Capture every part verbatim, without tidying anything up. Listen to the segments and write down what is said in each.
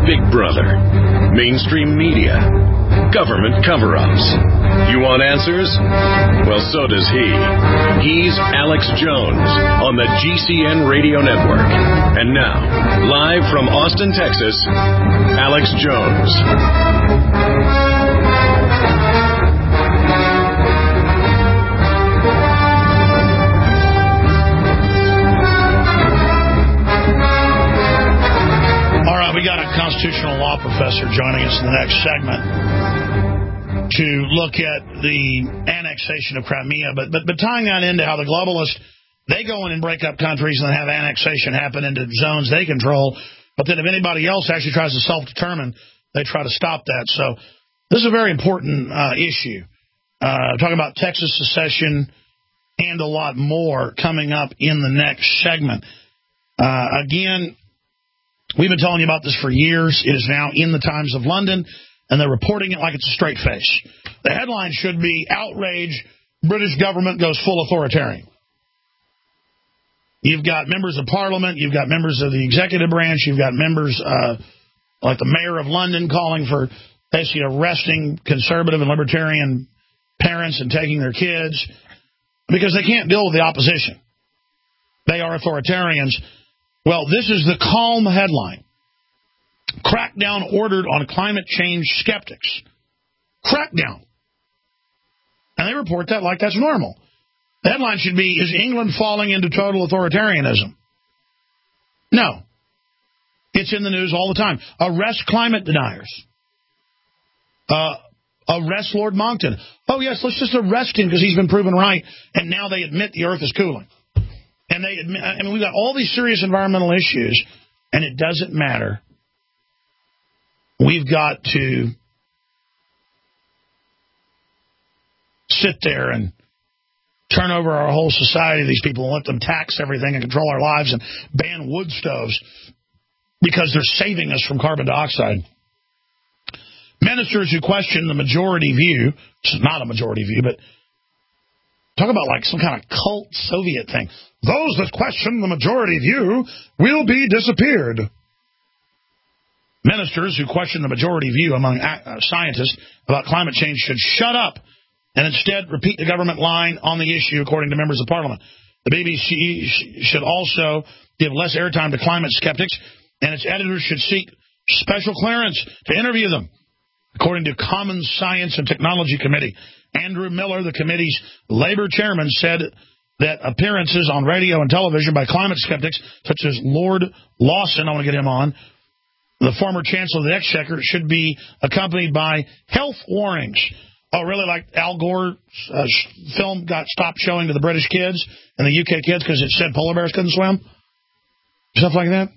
Big Brother, mainstream media, government cover-ups. You want answers? Well, so does he. He's Alex Jones on the G C N Radio Network. And now, live from Austin, Texas, Alex Jones. We got a constitutional law professor joining us in the next segment to look at the annexation of Crimea, but, but but tying that into how the globalists, they go in and break up countries and then have annexation happen into zones they control, but then if anybody else actually tries to self-determine, they try to stop that. So this is a very important uh, issue. Uh, talking about Texas secession and a lot more coming up in the next segment. Uh, again, we've been telling you about this for years. It is now in the Times of London, and they're reporting it like it's a straight face. The headline should be, outrage, British government goes full authoritarian. You've got members of parliament, you've got members of the executive branch, you've got members uh, like the mayor of London calling for basically arresting conservative and libertarian parents and taking their kids because they can't deal with the opposition. They are authoritarians. Well, this is the calm headline. Crackdown ordered on climate change skeptics. Crackdown. And they report that like that's normal. The headline should be, is England falling into total authoritarianism? No. It's in the news all the time. Arrest climate deniers. Uh, arrest Lord Monckton. Oh, yes, let's just arrest him because he's been proven right, and now they admit the earth is cooling. And they admit, I mean, we've got all these serious environmental issues, and it doesn't matter. We've got to sit there and turn over our whole society to these people and let them tax everything and control our lives and ban wood stoves because they're saving us from carbon dioxide. Ministers who question the majority view, which is not a majority view, but talk about like some kind of cult Soviet thing. Those that question the majority view will be disappeared. Ministers who question the majority view among scientists about climate change should shut up and instead repeat the government line on the issue, according to members of parliament. The B B C should also give less airtime to climate skeptics, and its editors should seek special clearance to interview them, according to Common Science and Technology Committee. Andrew Miller, the committee's Labour chairman, said that appearances on radio and television by climate skeptics, such as Lord Lawson, I want to get him on, the former Chancellor of the Exchequer, should be accompanied by health warnings. Oh, really? Like Al Gore's uh, film got stopped showing to the British kids and the U K kids because it said polar bears couldn't swim? Stuff like that?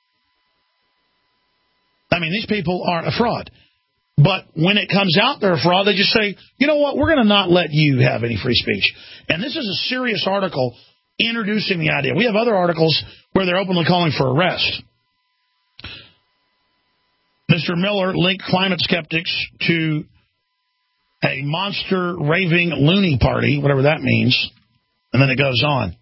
I mean, these people are a fraud. But when it comes out they're a fraud, they just say, you know what, we're going to not let you have any free speech. And this is a serious article introducing the idea. We have other articles where they're openly calling for arrest. Mister Miller linked climate skeptics to a monster raving loony party, whatever that means, and then it goes on.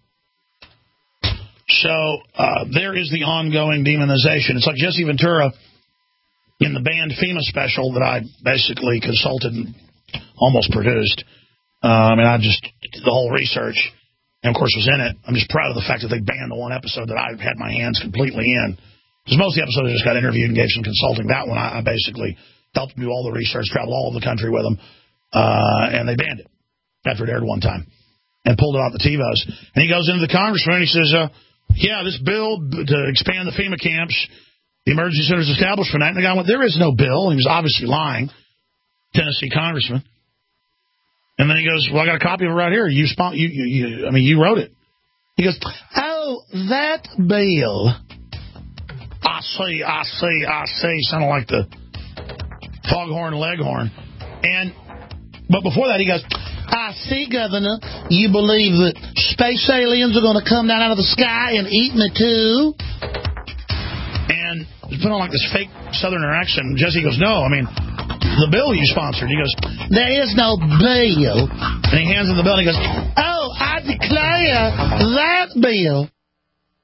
So uh, there is the ongoing demonization. It's like Jesse Ventura in the banned FEMA special that I basically consulted and almost produced. Um, and I just did the whole research and, of course, was in it. I'm just proud of the fact that they banned the one episode that I had my hands completely in. Because most of the episodes I just got interviewed and gave some consulting. That one, I, I basically helped do all the research, traveled all over the country with them, uh, and they banned it after it aired one time and pulled it off the TiVos. And he goes into the congressman and he says, uh, yeah, this bill to expand the FEMA camps, the emergency centers established for that. And the guy went, there is no bill. And he was obviously lying, Tennessee congressman. And then he goes, well, I got a copy of it right here. You, spon- you, you, you I mean, you wrote it. He goes, oh, that bill. I see, I see, I see. Sounded like the foghorn leghorn. And, but before that, he goes, I see, Governor, you believe that space aliens are going to come down out of the sky and eat me too? And he's put on like this fake Southerner accent. Jesse goes, no, I mean, the bill you sponsored. He goes, there is no bill. And he hands him the bill and he goes, oh, I declare that bill.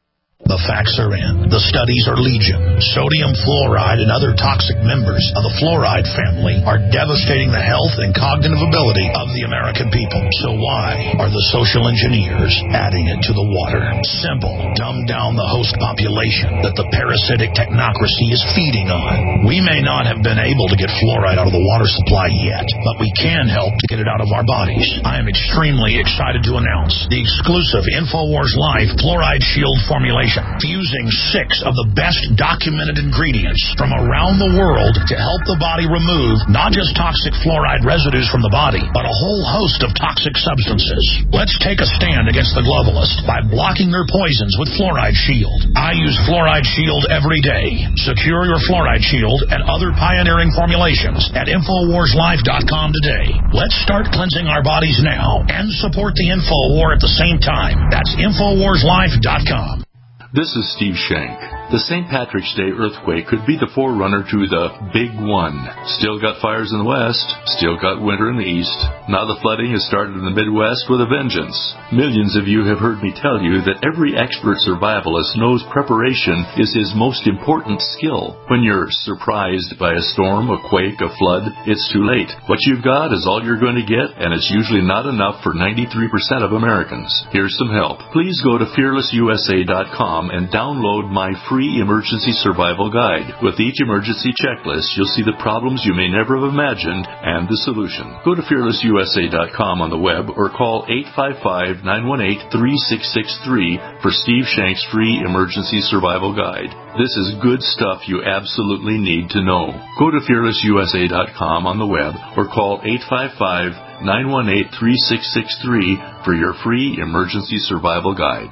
The facts are in. The studies are legion. Sodium fluoride and other toxic members of the fluoride family are devastating the health and cognitive ability of the American people. So why are the social engineers adding it to the water? Simple. Dumb down the host population that the parasitic technocracy is feeding on. We may not have been able to get fluoride out of the water supply yet, but we can help to get it out of our bodies. I am extremely excited to announce the exclusive InfoWars Life Fluoride Shield formulation, fusing six of the best documented ingredients from around the world to help the body remove not just toxic fluoride residues from the body, but a whole host of toxic substances. Let's take a stand against the globalists by blocking their poisons with Fluoride Shield. I use Fluoride Shield every day. Secure your Fluoride Shield and other pioneering formulations at Infowars Life dot com today. Let's start cleansing our bodies now and support the Info War at the same time. That's Infowars Life dot com. This is Steve Shank. The Saint Patrick's Day earthquake could be the forerunner to the Big One. Still got fires in the west, still got winter in the east. Now the flooding has started in the Midwest with a vengeance. Millions of you have heard me tell you that every expert survivalist knows preparation is his most important skill. When you're surprised by a storm, a quake, a flood, it's too late. What you've got is all you're going to get, and it's usually not enough for ninety-three percent of Americans. Here's some help. Please go to fearless U S A dot com and download my free Free emergency survival guide. With each emergency checklist, you'll see the problems you may never have imagined and the solution. Go to fearless U S A dot com on the web or call eight five five, nine one eight, three six six three for Steve Shank's free emergency survival guide. This is good stuff you absolutely need to know. Go to fearless U S A dot com on the web or call eight five five, nine one eight, three six six three for your free emergency survival guide.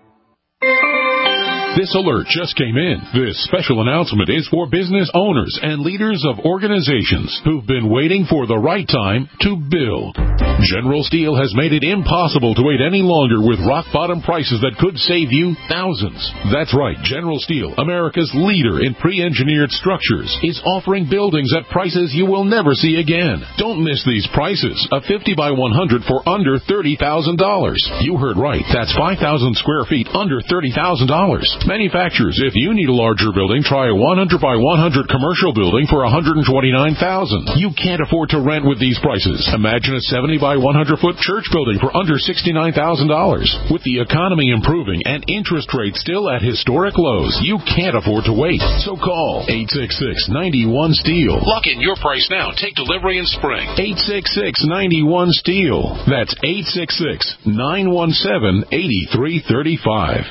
This alert just came in. This special announcement is for business owners and leaders of organizations who've been waiting for the right time to build. General Steel has made it impossible to wait any longer with rock-bottom prices that could save you thousands. That's right. General Steel, America's leader in pre-engineered structures, is offering buildings at prices you will never see again. Don't miss these prices. A fifty by one hundred for under thirty thousand dollars. You heard right. That's five thousand square feet under thirty thousand dollars. Manufacturers, if you need a larger building, try a one hundred by one hundred commercial building for one hundred twenty-nine thousand dollars. You can't afford to rent with these prices. Imagine a seventy by one hundred foot church building for under sixty-nine thousand dollars. With the economy improving and interest rates still at historic lows, you can't afford to wait. So call eight six six, nine one, STEEL. Lock in your price now. Take delivery in spring. eight six six, nine one, STEEL. That's eight six six, nine one seven, eight three three five.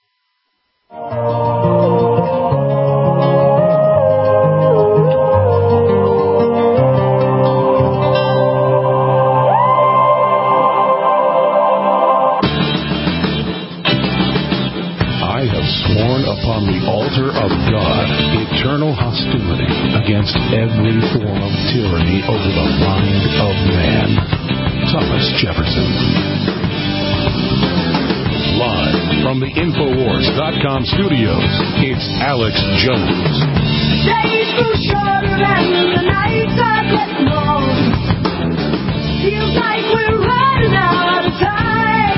Upon the altar of God, eternal hostility against every form of tyranny over the mind of man. Thomas Jefferson. Live from the Infowars dot com studios, it's Alex Jones. Days grew shorter and the nights are getting long. Feels like we're running out of time.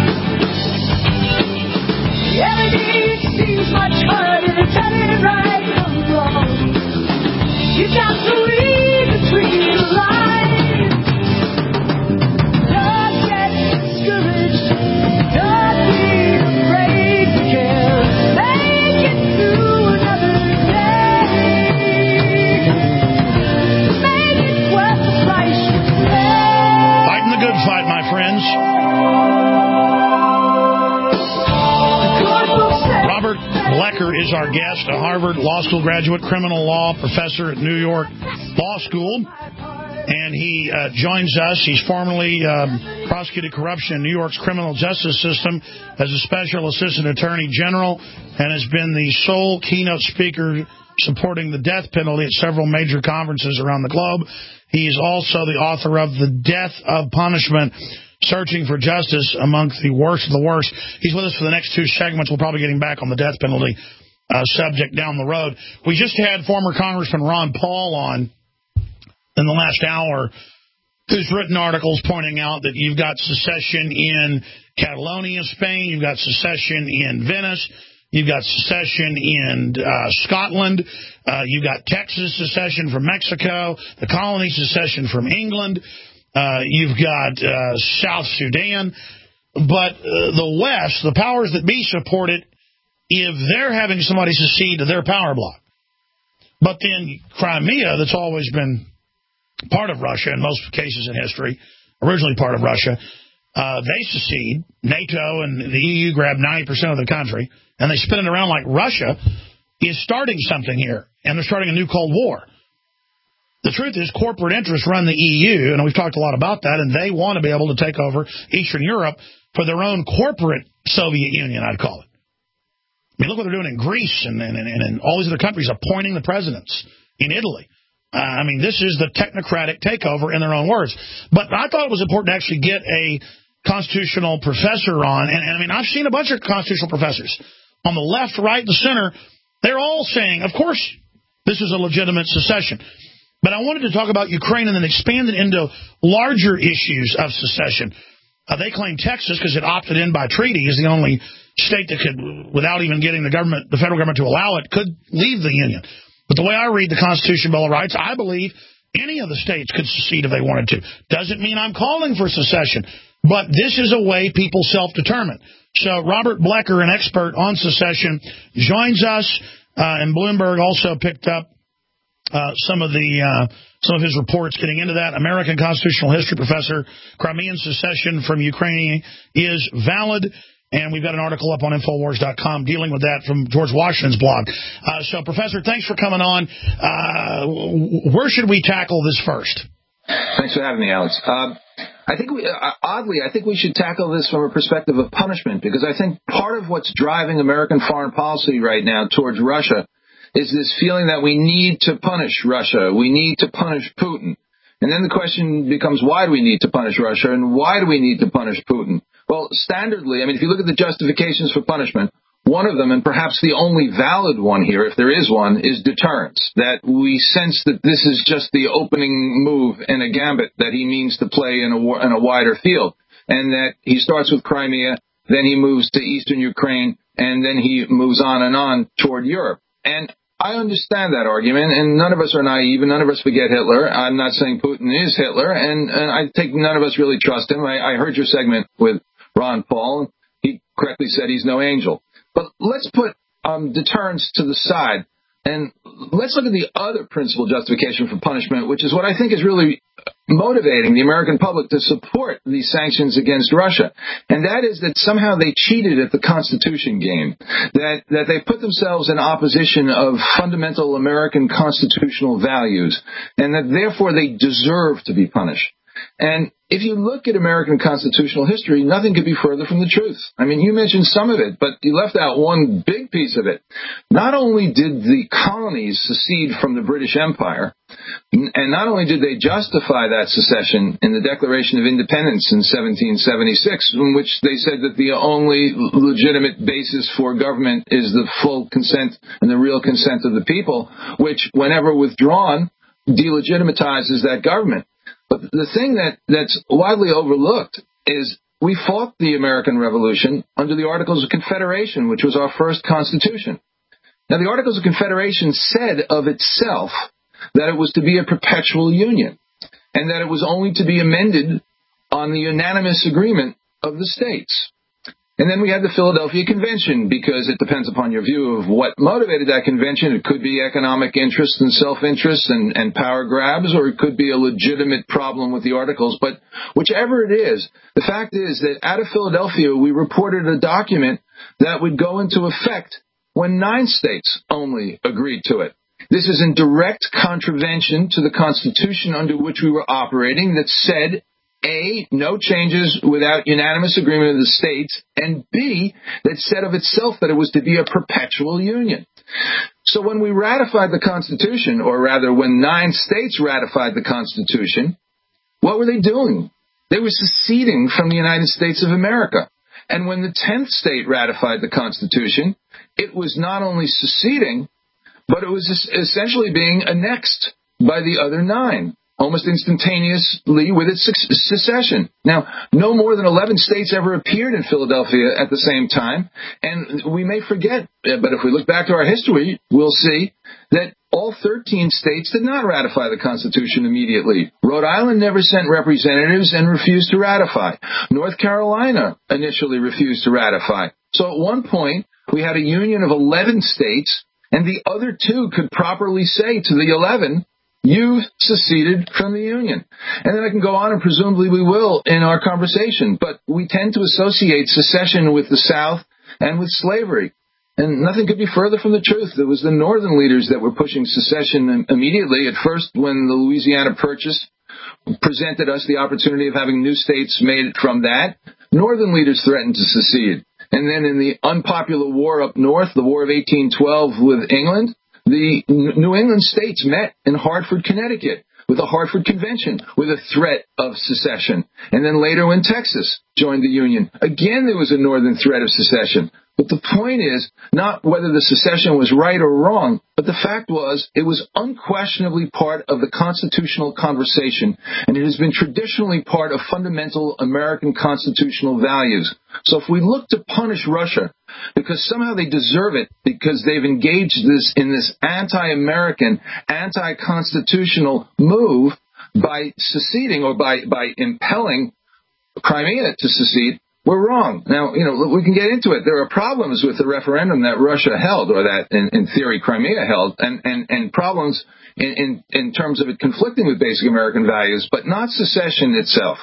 Every day seems much harder to tell it right from wrong. You got to read between the lines. Don't get discouraged. Don't be afraid to care. Make it through another day. Make it worth the price you pay. Fighting the good fight, my friends. Robert Blecker is our guest, a Harvard Law School graduate, criminal law professor at New York Law School. And he uh, joins us. He's formerly um, prosecuted corruption in New York's criminal justice system as a special assistant attorney general and has been the sole keynote speaker supporting the death penalty at several major conferences around the globe. He is also the author of The Death of Punishment, Searching for Justice Among the Worst of the Worst. He's with us for the next two segments. We'll probably get him back on the death penalty uh, subject down the road. We just had former Congressman Ron Paul on in the last hour, who's written articles pointing out that you've got secession in Catalonia, Spain, you've got secession in Venice, You've got secession in uh, Scotland. Uh, you've got Texas secession from Mexico. The colony secession from England. Uh, you've got uh, South Sudan. But uh, the West, the powers that be, support it if they're having somebody secede to their power block. But then Crimea, that's always been part of Russia in most cases in history, originally part of Russia, uh, they secede. NATO and the E U grab ninety percent of the country, and they spin it around like Russia is starting something here, and they're starting a new Cold War. The truth is corporate interests run the E U, and we've talked a lot about that, and they want to be able to take over Eastern Europe for their own corporate Soviet Union, I'd call it. I mean, look what they're doing in Greece and, and, and, and all these other countries appointing the presidents in Italy. Uh, I mean, this is the technocratic takeover in their own words. But I thought it was important to actually get a constitutional professor on. And, and I mean, I've seen a bunch of constitutional professors on the left, right, and center. They're all saying, of course, this is a legitimate secession. But I wanted to talk about Ukraine and then expand it into larger issues of secession. Uh, they claim Texas, because it opted in by treaty, is the only state that could, without even getting the government, the federal government to allow it, could leave the Union. But the way I read the Constitution Bill of Rights, I believe any of the states could secede if they wanted to. Doesn't mean I'm calling for secession, but this is a way people self-determine. So Robert Blecker, an expert on secession, joins us, uh, and Bloomberg also picked up uh, some of the uh, some of his reports getting into that. American constitutional history professor, Crimean secession from Ukraine is valid. And we've got an article up on Infowars dot com dealing with that from George Washington's blog. Uh, so, Professor, thanks for coming on. Uh, where should we tackle this first? Thanks for having me, Alex. Um, I think, we, uh, oddly, I think we should tackle this from a perspective of punishment, because I think part of what's driving American foreign policy right now towards Russia is this feeling that we need to punish Russia. We need to punish Putin. And then the question becomes, why do we need to punish Russia, and why do we need to punish Putin? Well, standardly, I mean, if you look at the justifications for punishment, one of them, and perhaps the only valid one here, if there is one, is deterrence. That we sense that this is just the opening move in a gambit that he means to play in a, in a wider field. And that he starts with Crimea, then he moves to eastern Ukraine, and then he moves on and on toward Europe. And I understand that argument, and none of us are naive, and none of us forget Hitler. I'm not saying Putin is Hitler, and, and I think none of us really trust him. I, I heard your segment with Ron Paul. He correctly said he's no angel. But let's put um, deterrence to the side, and let's look at the other principal justification for punishment, which is what I think is really motivating the American public to support these sanctions against Russia. And that is that somehow they cheated at the Constitution game, that, that they put themselves in opposition of fundamental American constitutional values, and that therefore they deserve to be punished. And if you look at American constitutional history, nothing could be further from the truth. I mean, you mentioned some of it, but you left out one big piece of it. Not only did the colonies secede from the British Empire, and not only did they justify that secession in the Declaration of Independence in seventeen seventy-six, in which they said that the only legitimate basis for government is the full consent and the real consent of the people, which, whenever withdrawn, delegitimatizes that government. But the thing that, that's widely overlooked is we fought the American Revolution under the Articles of Confederation, which was our first Constitution. Now, the Articles of Confederation said of itself that it was to be a perpetual union, and that it was only to be amended on the unanimous agreement of the states. And then we had the Philadelphia Convention, because it depends upon your view of what motivated that convention. It could be economic interest and self-interest and, and power grabs, or it could be a legitimate problem with the Articles. But whichever it is, the fact is that out of Philadelphia, we reported a document that would go into effect when nine states only agreed to it. This is in direct contravention to the Constitution under which we were operating, that said, A, no changes without unanimous agreement of the states, and B, that said of itself that it was to be a perpetual union. So when we ratified the Constitution, or rather when nine states ratified the Constitution, what were they doing? They were seceding from the United States of America. And when the tenth state ratified the Constitution, it was not only seceding, but it was essentially being annexed by the other nine. almost instantaneously with its secession. Now, no more than eleven states ever appeared in Philadelphia at the same time, and we may forget, but if we look back to our history, we'll see that all thirteen states did not ratify the Constitution immediately. Rhode Island never sent representatives and refused to ratify. North Carolina initially refused to ratify. So at one point, we had a union of eleven states, and the other two could properly say to the eleven, you seceded from the Union. And then I can go on, and presumably we will in our conversation, but we tend to associate secession with the South and with slavery. And nothing could be further from the truth. It was the Northern leaders that were pushing secession immediately. At first, when the Louisiana Purchase presented us the opportunity of having new states made from that, Northern leaders threatened to secede. And then in the unpopular war up north, the War of eighteen twelve with England, the New England states met in Hartford, Connecticut, with the Hartford Convention, with a threat of secession. And then later when Texas joined the Union, again there was a northern threat of secession. But the point is not whether the secession was right or wrong, but the fact was it was unquestionably part of the constitutional conversation, and it has been traditionally part of fundamental American constitutional values. So if we look to punish Russia because somehow they deserve it, because they've engaged this in this anti-American, anti-constitutional move by seceding or by, by impelling Crimea to secede, we're wrong. Now, you know, we can get into it. There are problems with the referendum that Russia held, or that, in, in theory, Crimea held, and, and, and problems in, in, in terms of it conflicting with basic American values, but not secession itself.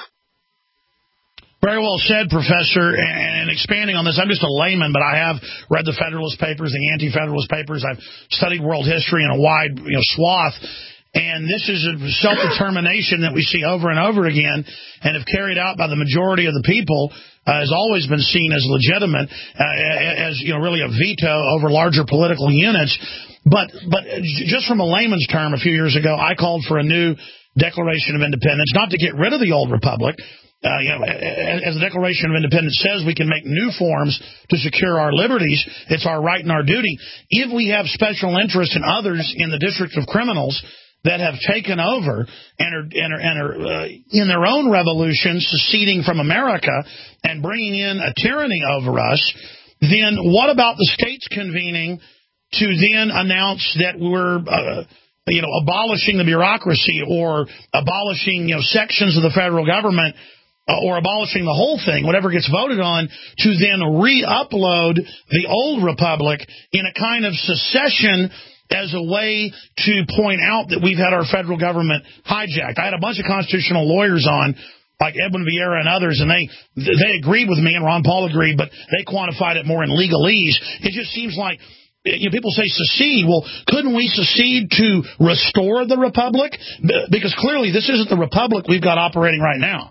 Very well said, Professor. And expanding on this, I'm just a layman, but I have read the Federalist Papers, the Anti-Federalist Papers. I've studied world history in a wide, you know, swath. And this is a self-determination that we see over and over again, and if carried out by the majority of the people, uh, has always been seen as legitimate, uh, as, you know, really a veto over larger political units. But but just from a layman's term, a few years ago, I called for a new Declaration of Independence, not to get rid of the old republic. Uh, you know, as the Declaration of Independence says, we can make new forms to secure our liberties. It's our right and our duty. If we have special interest in others in the District of Criminals that have taken over and are, and are, and are uh, in their own revolution seceding from America and bringing in a tyranny over us, then what about the states convening to then announce that we're uh, you know, abolishing the bureaucracy or abolishing, you know, sections of the federal government, uh, or abolishing the whole thing, whatever gets voted on, to then re-upload the old republic in a kind of secession as a way to point out that we've had our federal government hijacked. I had a bunch of constitutional lawyers on, like Edwin Vieira and others, and they they agreed with me, and Ron Paul agreed, but they quantified it more in legalese. It just seems like, you know, people say secede. Well, couldn't we secede to restore the republic? Because clearly this isn't the republic we've got operating right now.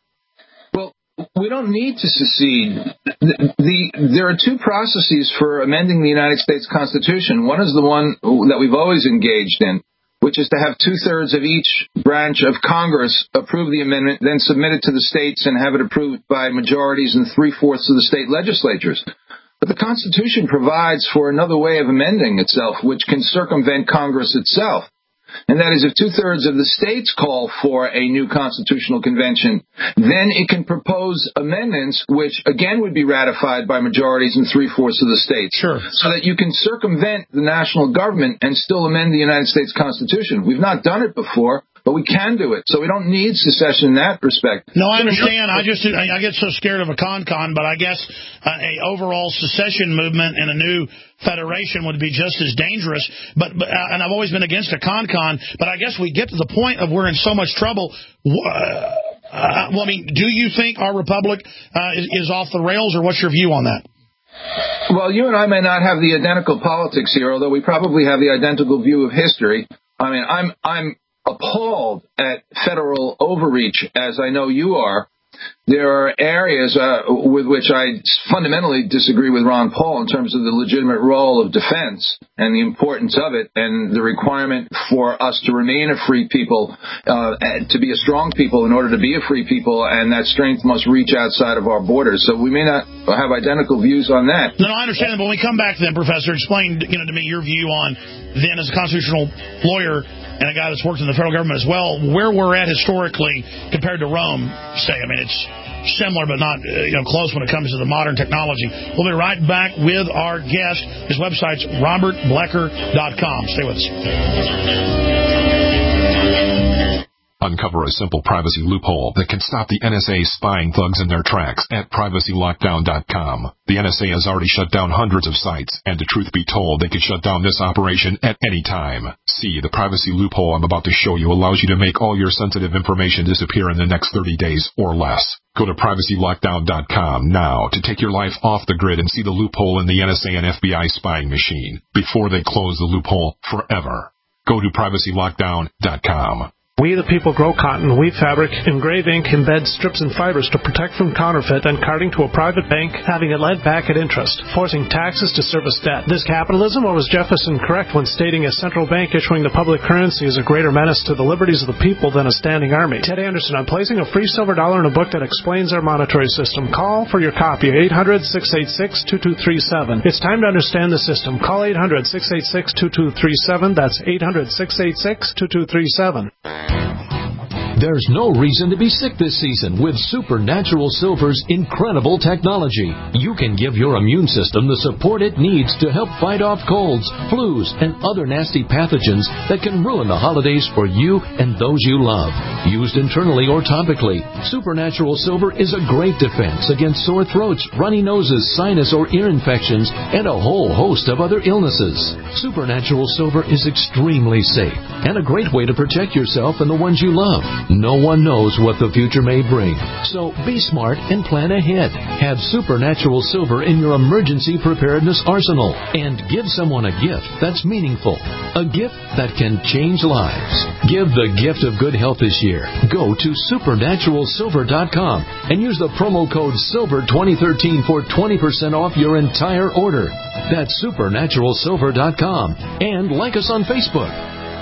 Well, we don't need to secede. The, the, there are two processes for amending the United States Constitution. One is the one that we've always engaged in, which is to have two-thirds of each branch of Congress approve the amendment, then submit it to the states and have it approved by majorities in three-fourths of the state legislatures. But the Constitution provides for another way of amending itself, which can circumvent Congress itself. And that is, if two-thirds of the states call for a new constitutional convention, then it can propose amendments which, again, would be ratified by majorities in three-fourths of the states. Sure. So that you can circumvent the national government and still amend the United States Constitution. We've not done it before, but we can do it. So we don't need secession in that respect. No, I understand. I just I get so scared of a con-con, but I guess uh, a overall secession movement and a new federation would be just as dangerous. But, but uh, and I've always been against a con-con, but I guess we get to the point of we're in so much trouble. Uh, uh, well, I mean, do you think our republic uh, is, is off the rails, or what's your view on that? Well, you and I may not have the identical politics here, although we probably have the identical view of history. I mean, I'm I'm appalled at federal overreach, as I know you are. There are areas uh, with which I fundamentally disagree with Ron Paul in terms of the legitimate role of defense and the importance of it, and the requirement for us to remain a free people, uh, to be a strong people in order to be a free people, and that strength must reach outside of our borders. So we may not have identical views on that. No, no, I understand. But when we come back then, Professor, explain, you know, to me your view on, then as a constitutional lawyer and a guy that's worked in the federal government as well, where we're at historically compared to Rome, say. I mean, it's similar but not uh, you know close when it comes to the modern technology. We'll be right back with our guest. His website's robert blecker dot com. Stay with us. Uncover a simple privacy loophole that can stop the N S A spying thugs in their tracks at privacy lockdown dot com. The N S A has already shut down hundreds of sites, and to truth be told, they could shut down this operation at any time. See, the privacy loophole I'm about to show you allows you to make all your sensitive information disappear in the next thirty days or less. Go to privacy lockdown dot com now to take your life off the grid and see the loophole in the N S A and F B I spying machine before they close the loophole forever. Go to privacy lockdown dot com. We the people grow cotton, weave fabric, engrave ink, embed strips and fibers to protect from counterfeit and carting to a private bank, having it lent back at interest, forcing taxes to service debt. This capitalism, or was Jefferson correct when stating a central bank issuing the public currency is a greater menace to the liberties of the people than a standing army? Ted Anderson, I'm placing a free silver dollar in a book that explains our monetary system. Call for your copy, eight hundred, six eight six, two two three seven. It's time to understand the system. Call eight hundred, six eight six, two two three seven. That's eight hundred, six eight six, two two three seven. There's no reason to be sick this season with Supernatural Silver's incredible technology. You can give your immune system the support it needs to help fight off colds, flus, and other nasty pathogens that can ruin the holidays for you and those you love. Used internally or topically, Supernatural Silver is a great defense against sore throats, runny noses, sinus or ear infections, and a whole host of other illnesses. Supernatural Silver is extremely safe and a great way to protect yourself and the ones you love. No one knows what the future may bring, so be smart and plan ahead. Have Supernatural Silver in your emergency preparedness arsenal and give someone a gift that's meaningful, a gift that can change lives. Give the gift of good health this year. Go to supernatural silver dot com and use the promo code silver twenty thirteen for twenty percent off your entire order. That's supernatural silver dot com, and like us on Facebook.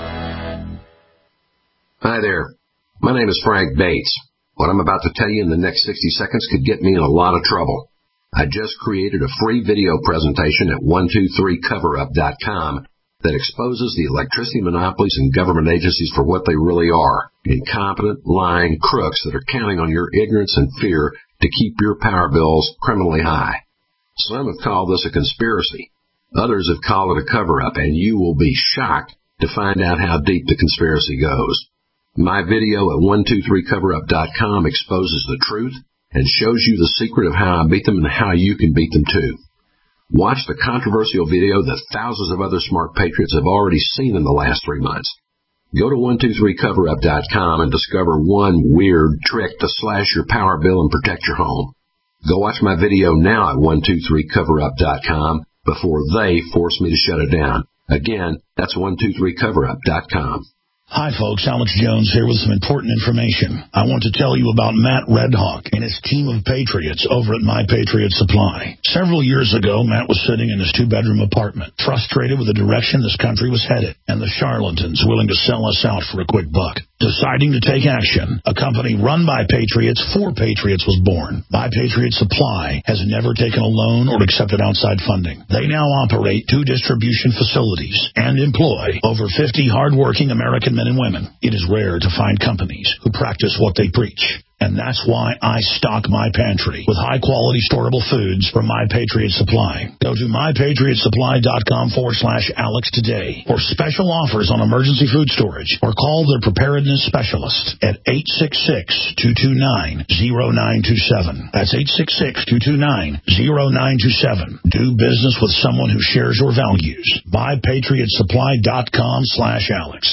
Hi there. My name is Frank Bates. What I'm about to tell you in the next sixty seconds could get me in a lot of trouble. I just created a free video presentation at one two three cover up dot com that exposes the electricity monopolies and government agencies for what they really are, incompetent, lying crooks that are counting on your ignorance and fear to keep your power bills criminally high. Some have called this a conspiracy. Others have called it a cover-up, and you will be shocked to find out how deep the conspiracy goes. My video at one two three cover up dot com exposes the truth and shows you the secret of how I beat them and how you can beat them too. Watch the controversial video that thousands of other smart patriots have already seen in the last three months. Go to one two three cover up dot com and discover one weird trick to slash your power bill and protect your home. Go watch my video now at one two three cover up dot com before they force me to shut it down. Again, that's one two three cover up dot com. Hi, folks. Alex Jones here with some important information. I want to tell you about Matt Redhawk and his team of patriots over at My Patriot Supply. Several years ago, Matt was sitting in his two-bedroom apartment, frustrated with the direction this country was headed, and the charlatans willing to sell us out for a quick buck. Deciding to take action, a company run by patriots for patriots was born. My Patriot Supply has never taken a loan or accepted outside funding. They now operate two distribution facilities and employ over fifty hardworking American men and women. It is rare to find companies who practice what they preach. And that's why I stock my pantry with high-quality storable foods from My Patriot Supply. Go to my patriot supply dot com forward slash Alex today for special offers on emergency food storage, or call their preparedness specialist at eight six six, two two nine, zero nine two seven. That's eight six six, two two nine, zero nine two seven. Do business with someone who shares your values. my patriot supply dot com slash Alex.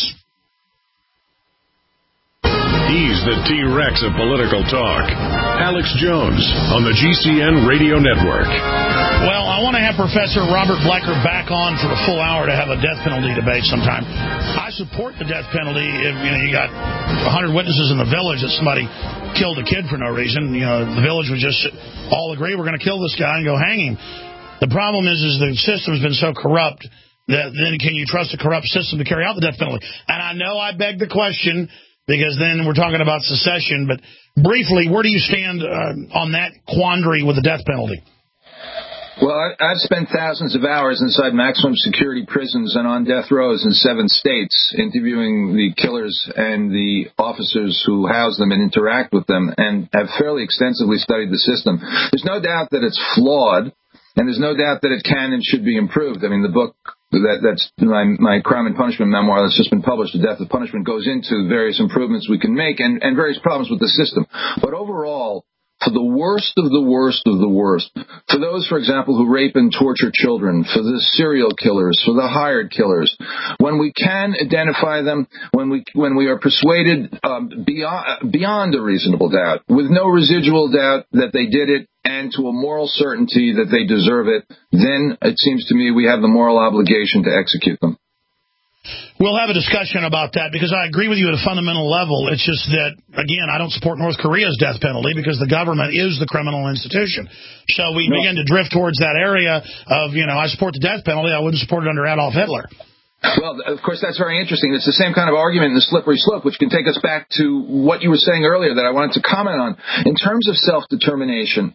He's the T-Rex of political talk. Alex Jones on the G C N Radio Network. Well, I want to have Professor Robert Blecker back on for a full hour to have a death penalty debate sometime. I support the death penalty if you know you got one hundred witnesses in the village that somebody killed a kid for no reason. You know, the village would just all agree we're going to kill this guy and go hang him. The problem is, is the system's been so corrupt that then can you trust a corrupt system to carry out the death penalty? And I know I beg the question, because then we're talking about secession. But briefly, where do you stand uh, on that quandary with the death penalty? Well, I, I've spent thousands of hours inside maximum security prisons and on death rows in seven states, interviewing the killers and the officers who house them and interact with them, and have fairly extensively studied the system. There's no doubt that it's flawed, and there's no doubt that it can and should be improved. I mean, the book that, that's my, my Crime and Punishment memoir that's just been published, The Death of Punishment, goes into various improvements we can make and, and various problems with the system. But overall, for the worst of the worst of the worst, for those, for example, who rape and torture children, for the serial killers, for the hired killers, when we can identify them, when we when we are persuaded um, beyond, beyond a reasonable doubt, with no residual doubt that they did it, and to a moral certainty that they deserve it, then it seems to me we have the moral obligation to execute them. We'll have a discussion about that because I agree with you at a fundamental level. It's just that, again, I don't support North Korea's death penalty because the government is the criminal institution. So we no. begin to drift towards that area of, you know, I support the death penalty. I wouldn't support it under Adolf Hitler. Well, of course, that's very interesting. It's the same kind of argument in the slippery slope, which can take us back to what you were saying earlier that I wanted to comment on. In terms of self-determination,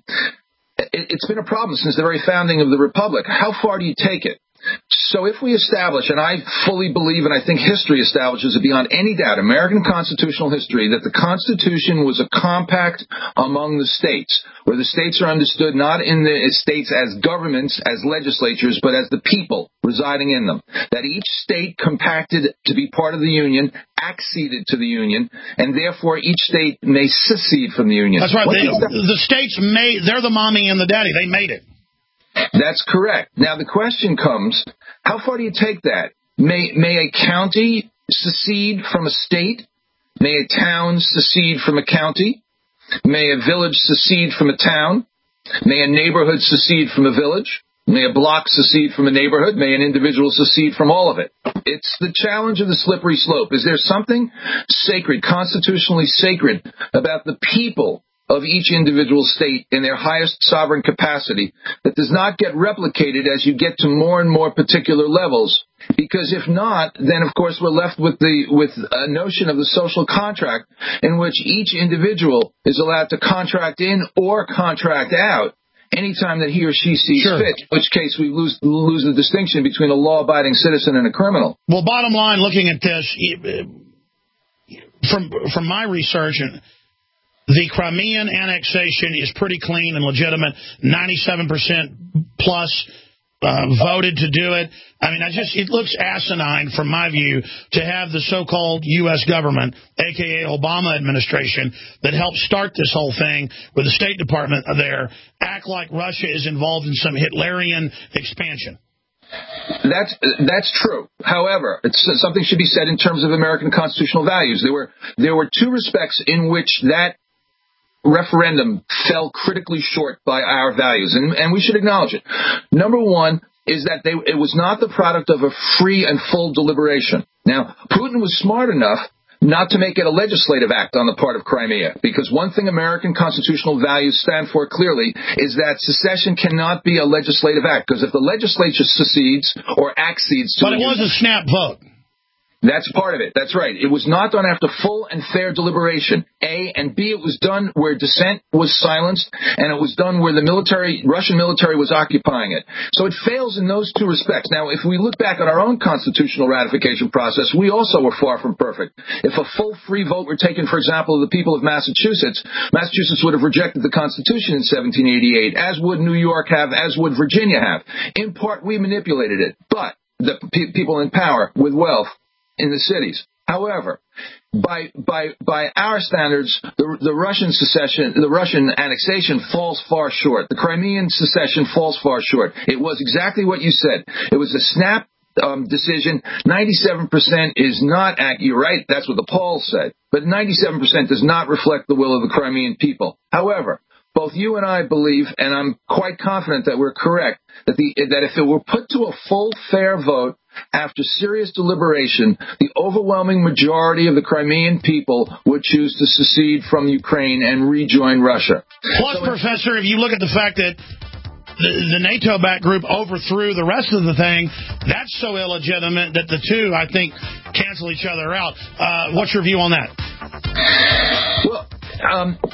it's been a problem since the very founding of the Republic. How far do you take it? So if we establish, and I fully believe, and I think history establishes it beyond any doubt, American constitutional history, that the Constitution was a compact among the states, where the states are understood not in the states as governments, as legislatures, but as the people residing in them. That each state compacted to be part of the Union, acceded to the Union, and therefore each state may secede from the Union. That's right. They, the states made, they're the mommy and the daddy. They made it. That's correct. Now, the question comes, how far do you take that? May, may a county secede from a state? May a town secede from a county? May a village secede from a town? May a neighborhood secede from a village? May a block secede from a neighborhood? May an individual secede from all of it? It's the challenge of the slippery slope. Is there something sacred, constitutionally sacred, about the people of each individual state in their highest sovereign capacity that does not get replicated as you get to more and more particular levels? Because if not, then of course we're left with the with a notion of the social contract in which each individual is allowed to contract in or contract out anytime that he or she sees sure. fit, in which case we lose lose the distinction between a law-abiding citizen and a criminal. Well, bottom line, looking at this, from from my research, and the Crimean annexation is pretty clean and legitimate. ninety-seven percent plus uh, voted to do it. I mean, I just it looks asinine from my view to have the so-called U S government, a k a. Obama administration, that helped start this whole thing with the State Department there, act like Russia is involved in some Hitlerian expansion. That's that's true. However, it's, something should be said in terms of American constitutional values. There were there were two respects in which that referendum fell critically short by our values, and, and we should acknowledge it. Number one is that they, it was not the product of a free and full deliberation. Now, Putin was smart enough not to make it a legislative act on the part of Crimea, because one thing American constitutional values stand for clearly is that secession cannot be a legislative act, because if the legislature secedes or accedes to... But it was a snap vote. That's part of it. That's right. It was not done after full and fair deliberation, A, and B, it was done where dissent was silenced, and it was done where the military, Russian military was occupying it. So it fails in those two respects. Now, if we look back at our own constitutional ratification process, we also were far from perfect. If a full free vote were taken, for example, of the people of Massachusetts, Massachusetts would have rejected the Constitution in seventeen eighty-eight, as would New York have, as would Virginia have. In part, we manipulated it, but the pe- people in power with wealth in the cities. However, by by by our standards, the the Russian secession, the Russian annexation falls far short. The Crimean secession falls far short. It was exactly what you said. It was a snap um, decision. ninety-seven percent is not accurate. You're right. That's what the polls said. But ninety-seven percent does not reflect the will of the Crimean people. However, both you and I believe, and I'm quite confident that we're correct, that the that if it were put to a full, fair vote, after serious deliberation, the overwhelming majority of the Crimean people would choose to secede from Ukraine and rejoin Russia. Plus, so Professor, if you look at the fact that the, the NATO-backed group overthrew the rest of the thing, that's so illegitimate that the two, I think, cancel each other out. Uh, what's your view on that? Well, um...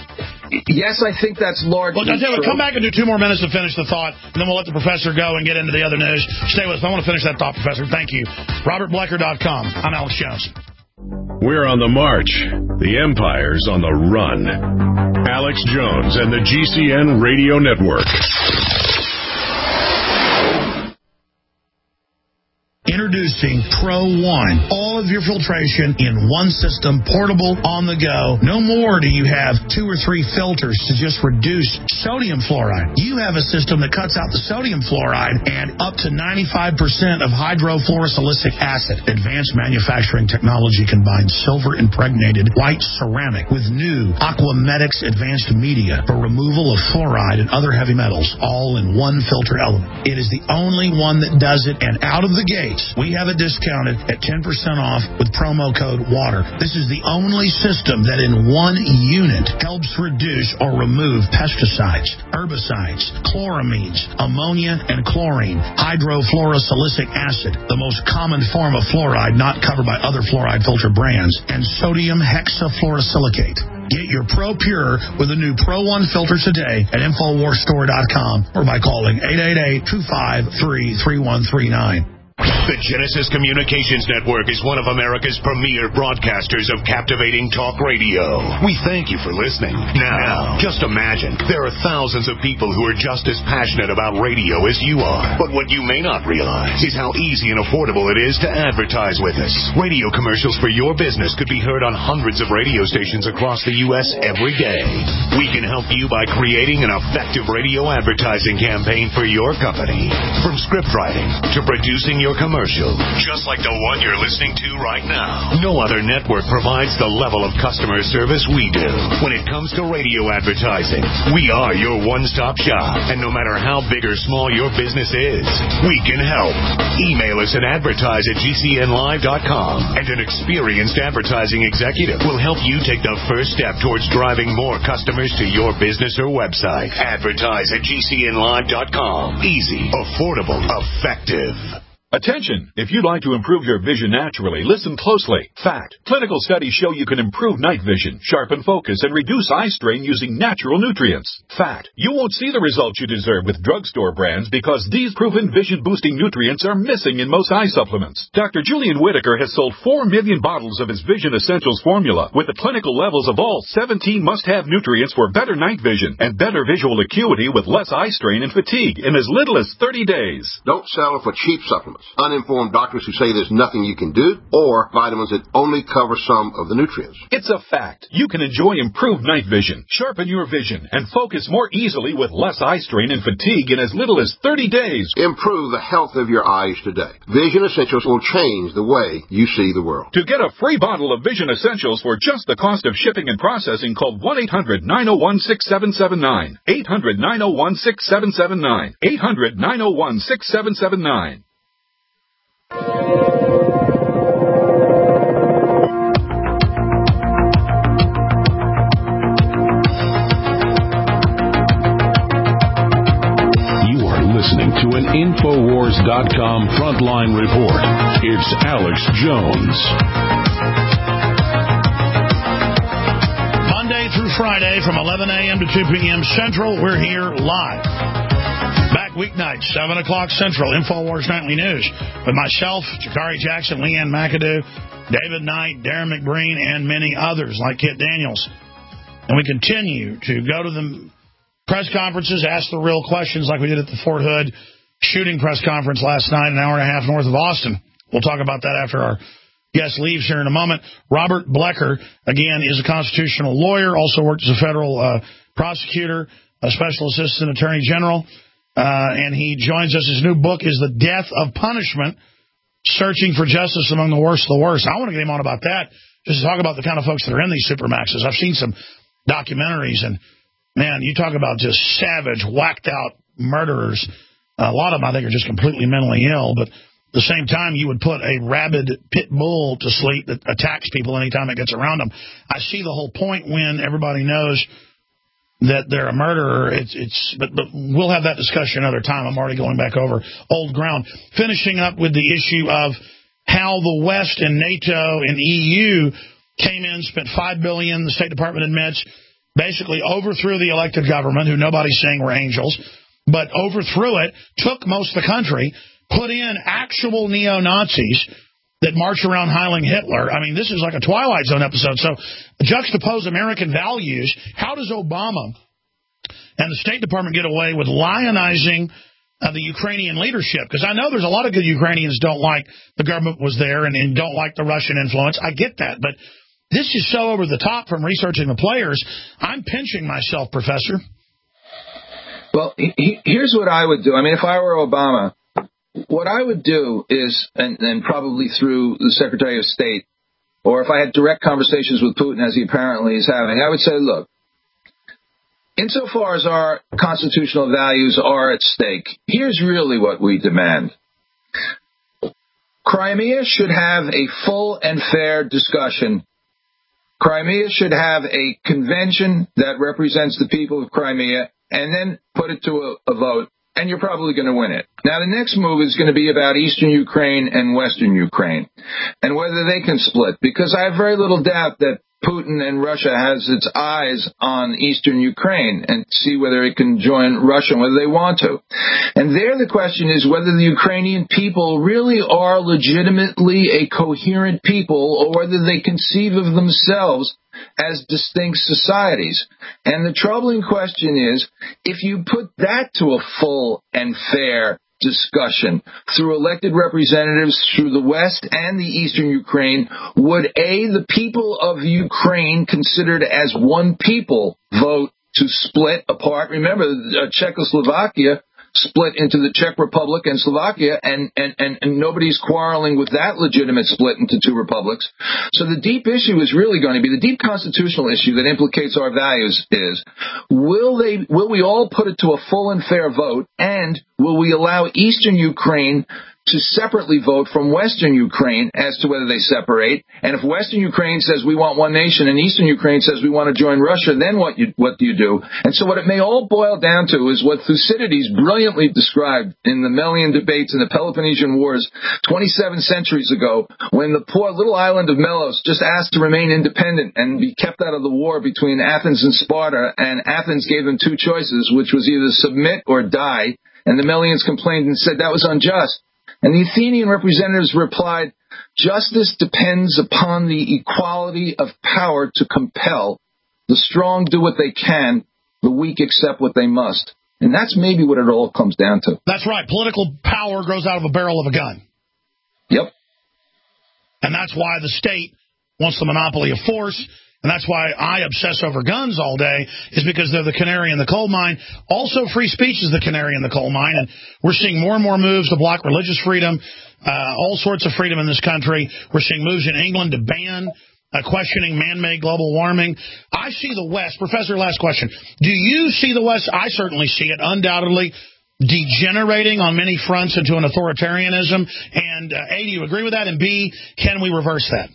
yes, I think that's largely Well, I'll tell you what, true. come back and do two more minutes to finish the thought, and then we'll let the professor go and get into the other news. Stay with us. I want to finish that thought, Professor. Thank you. Robert Blecker dot com. I'm Alex Jones. We're on the march. The empire's on the run. Alex Jones and the G C N Radio Network. Introducing Pro One. All of your filtration in one system, portable, on the go. No more do you have two or three filters to just reduce sodium fluoride. You have a system that cuts out the sodium fluoride and up to ninety-five percent of hydrofluorosilicic acid. Advanced manufacturing technology combines silver-impregnated white ceramic with new Aquamedics advanced media for removal of fluoride and other heavy metals, all in one filter element. It is the only one that does it, and out of the gate, we have it discounted at ten percent off with promo code WATER. This is the only system that in one unit helps reduce or remove pesticides, herbicides, chloramines, ammonia, and chlorine, hydrofluorosilicic acid, the most common form of fluoride not covered by other fluoride filter brands, and sodium hexafluorosilicate. Get your Pro Pure with a new Pro One filter today at Infowars Store dot com or by calling eight eight eight, two five three, three one three nine. The Genesis Communications Network is one of America's premier broadcasters of captivating talk radio. We thank you for listening. Now, just imagine, there are thousands of people who are just as passionate about radio as you are. But what you may not realize is how easy and affordable it is to advertise with us. Radio commercials for your business could be heard on hundreds of radio stations across the U S every day. We can help you by creating an effective radio advertising campaign for your company. From script writing to producing your commercial, just like the one you're listening to right now. No other network provides the level of customer service we do. When it comes to radio advertising, we are your one-stop shop. And no matter how big or small your business is, we can help. Email us at advertise at G C N live dot com, and an experienced advertising executive will help you take the first step towards driving more customers to your business or website. Advertise at G C N live dot com. Easy, affordable, effective. Attention! If you'd like to improve your vision naturally, listen closely. Fact. Clinical studies show you can improve night vision, sharpen focus, and reduce eye strain using natural nutrients. Fact. You won't see the results you deserve with drugstore brands because these proven vision-boosting nutrients are missing in most eye supplements. Doctor Julian Whitaker has sold four million bottles of his Vision Essentials formula with the clinical levels of all seventeen must-have nutrients for better night vision and better visual acuity with less eye strain and fatigue in as little as thirty days. Don't settle for cheap supplements, uninformed doctors who say there's nothing you can do, or vitamins that only cover some of the nutrients. It's a fact. You can enjoy improved night vision, sharpen your vision, and focus more easily with less eye strain and fatigue in as little as thirty days. Improve the health of your eyes today. Vision Essentials will change the way you see the world. To get a free bottle of Vision Essentials for just the cost of shipping and processing, call one eight hundred, nine oh one, six seven seven nine. eight hundred, nine oh one, six seven seven nine. eight hundred, nine oh one, six seven seven nine. Listening to an Infowars dot com frontline report. It's Alex Jones. Monday through Friday from eleven a.m. to two p.m. Central, we're here live. Back weeknights, seven o'clock Central, Infowars Nightly News, with myself, Jakari Jackson, Leanne McAdoo, David Knight, Darren McBreen, and many others like Kit Daniels. And we continue to go to the press conferences, ask the real questions like we did at the Fort Hood shooting press conference last night, an hour and a half north of Austin. We'll talk about that after our guest leaves here in a moment. Robert Blecker, again, is a constitutional lawyer, also worked as a federal uh, prosecutor, a special assistant attorney general, uh, and he joins us. His new book is The Death of Punishment, Searching for Justice Among the Worst of the Worst. I want to get him on about that, just to talk about the kind of folks that are in these supermaxes. I've seen some documentaries, and man, you talk about just savage, whacked-out murderers. A lot of them, I think, are just completely mentally ill. But at the same time, you would put a rabid pit bull to sleep that attacks people anytime it gets around them. I see the whole point when everybody knows that they're a murderer. It's, it's, but, but we'll have that discussion another time. I'm already going back over old ground. Finishing up with the issue of how the West and NATO and E U came in, spent five billion dollars, the State Department admits, basically overthrew the elected government, who nobody's saying were angels, but overthrew it, took most of the country, put in actual neo-Nazis that march around heiling Hitler. I mean, this is like a Twilight Zone episode. So juxtapose American values. How does Obama and the State Department get away with lionizing uh, the Ukrainian leadership? Because I know there's a lot of good Ukrainians don't like the government was there and, and don't like the Russian influence. I get that. But this is so over the top from researching the players. I'm pinching myself, Professor. Well, he, here's what I would do. I mean, if I were Obama, what I would do is, and, and probably through the Secretary of State, or if I had direct conversations with Putin, as he apparently is having, I would say, look, insofar as our constitutional values are at stake, here's really what we demand. Crimea should have a full and fair discussion. Crimea should have a convention that represents the people of Crimea, and then put it to a, a vote, and you're probably going to win it. Now, the next move is going to be about eastern Ukraine and western Ukraine, and whether they can split, because I have very little doubt that Putin and Russia has its eyes on eastern Ukraine and see whether it can join Russia, whether they want to. And there the question is whether the Ukrainian people really are legitimately a coherent people, or whether they conceive of themselves as distinct societies. And the troubling question is, if you put that to a full and fair discussion through elected representatives through the West and the eastern Ukraine, would A, the people of Ukraine considered as one people vote to split apart? Remember, uh, Czechoslovakia split into the Czech Republic and Slovakia, and, and, and, and nobody's quarreling with that legitimate split into two republics. So the deep issue is really going to be, the deep constitutional issue that implicates our values is, will they, will we all put it to a full and fair vote, and will we allow eastern Ukraine to separately vote from western Ukraine as to whether they separate? And if western Ukraine says we want one nation and eastern Ukraine says we want to join Russia, then what you, what do you do? And so what it may all boil down to is what Thucydides brilliantly described in the Melian debates in the Peloponnesian Wars twenty-seven centuries ago, when the poor little island of Melos just asked to remain independent and be kept out of the war between Athens and Sparta, and Athens gave them two choices, which was either submit or die, and the Melians complained and said that was unjust. And the Athenian representatives replied, justice depends upon the equality of power to compel. The strong do what they can, the weak accept what they must. And that's maybe what it all comes down to. That's right. Political power grows out of a barrel of a gun. Yep. And that's why the state wants the monopoly of force. And that's why I obsess over guns all day, is because they're the canary in the coal mine. Also, free speech is the canary in the coal mine. And we're seeing more and more moves to block religious freedom, uh, all sorts of freedom in this country. We're seeing moves in England to ban uh, questioning man-made global warming. I see the West. Professor, last question. Do you see the West? I certainly see it, undoubtedly, degenerating on many fronts into an authoritarianism. And uh, A, do you agree with that? And B, can we reverse that?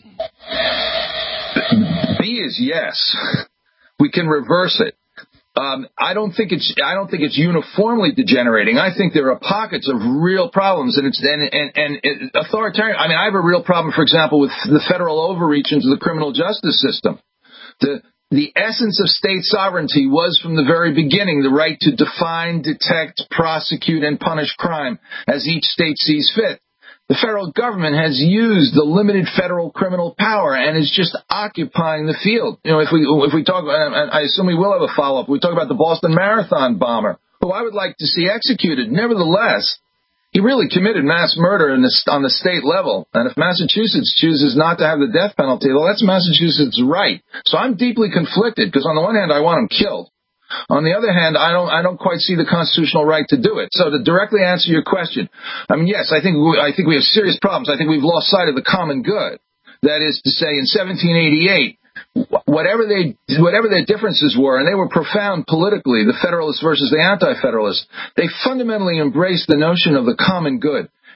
B is yes. We can reverse it. Um, I don't think it's. I don't think it's uniformly degenerating. I think there are pockets of real problems, and it's and and, and it, authoritarian. I mean, I have a real problem, for example, with the federal overreach into the criminal justice system. The the essence of state sovereignty was, from the very beginning, the right to define, detect, prosecute, and punish crime as each state sees fit. The federal government has used the limited federal criminal power and is just occupying the field. You know, if we if we talk, and I assume we will have a follow-up, we talk about the Boston Marathon bomber, who I would like to see executed. Nevertheless, he really committed mass murder in the, on the state level. And if Massachusetts chooses not to have the death penalty, well, that's Massachusetts' right. So I'm deeply conflicted, because on the one hand, I want him killed. On the other hand, I don't I don't quite see the constitutional right to do it. So to directly answer your question, I mean, yes, I think we, I think we have serious problems. I think we've lost sight of the common good. That is to say, in seventeen eighty-eight, whatever they whatever their differences were, and they were profound politically, the Federalists versus the Anti-Federalists, they fundamentally embraced the notion of the common good.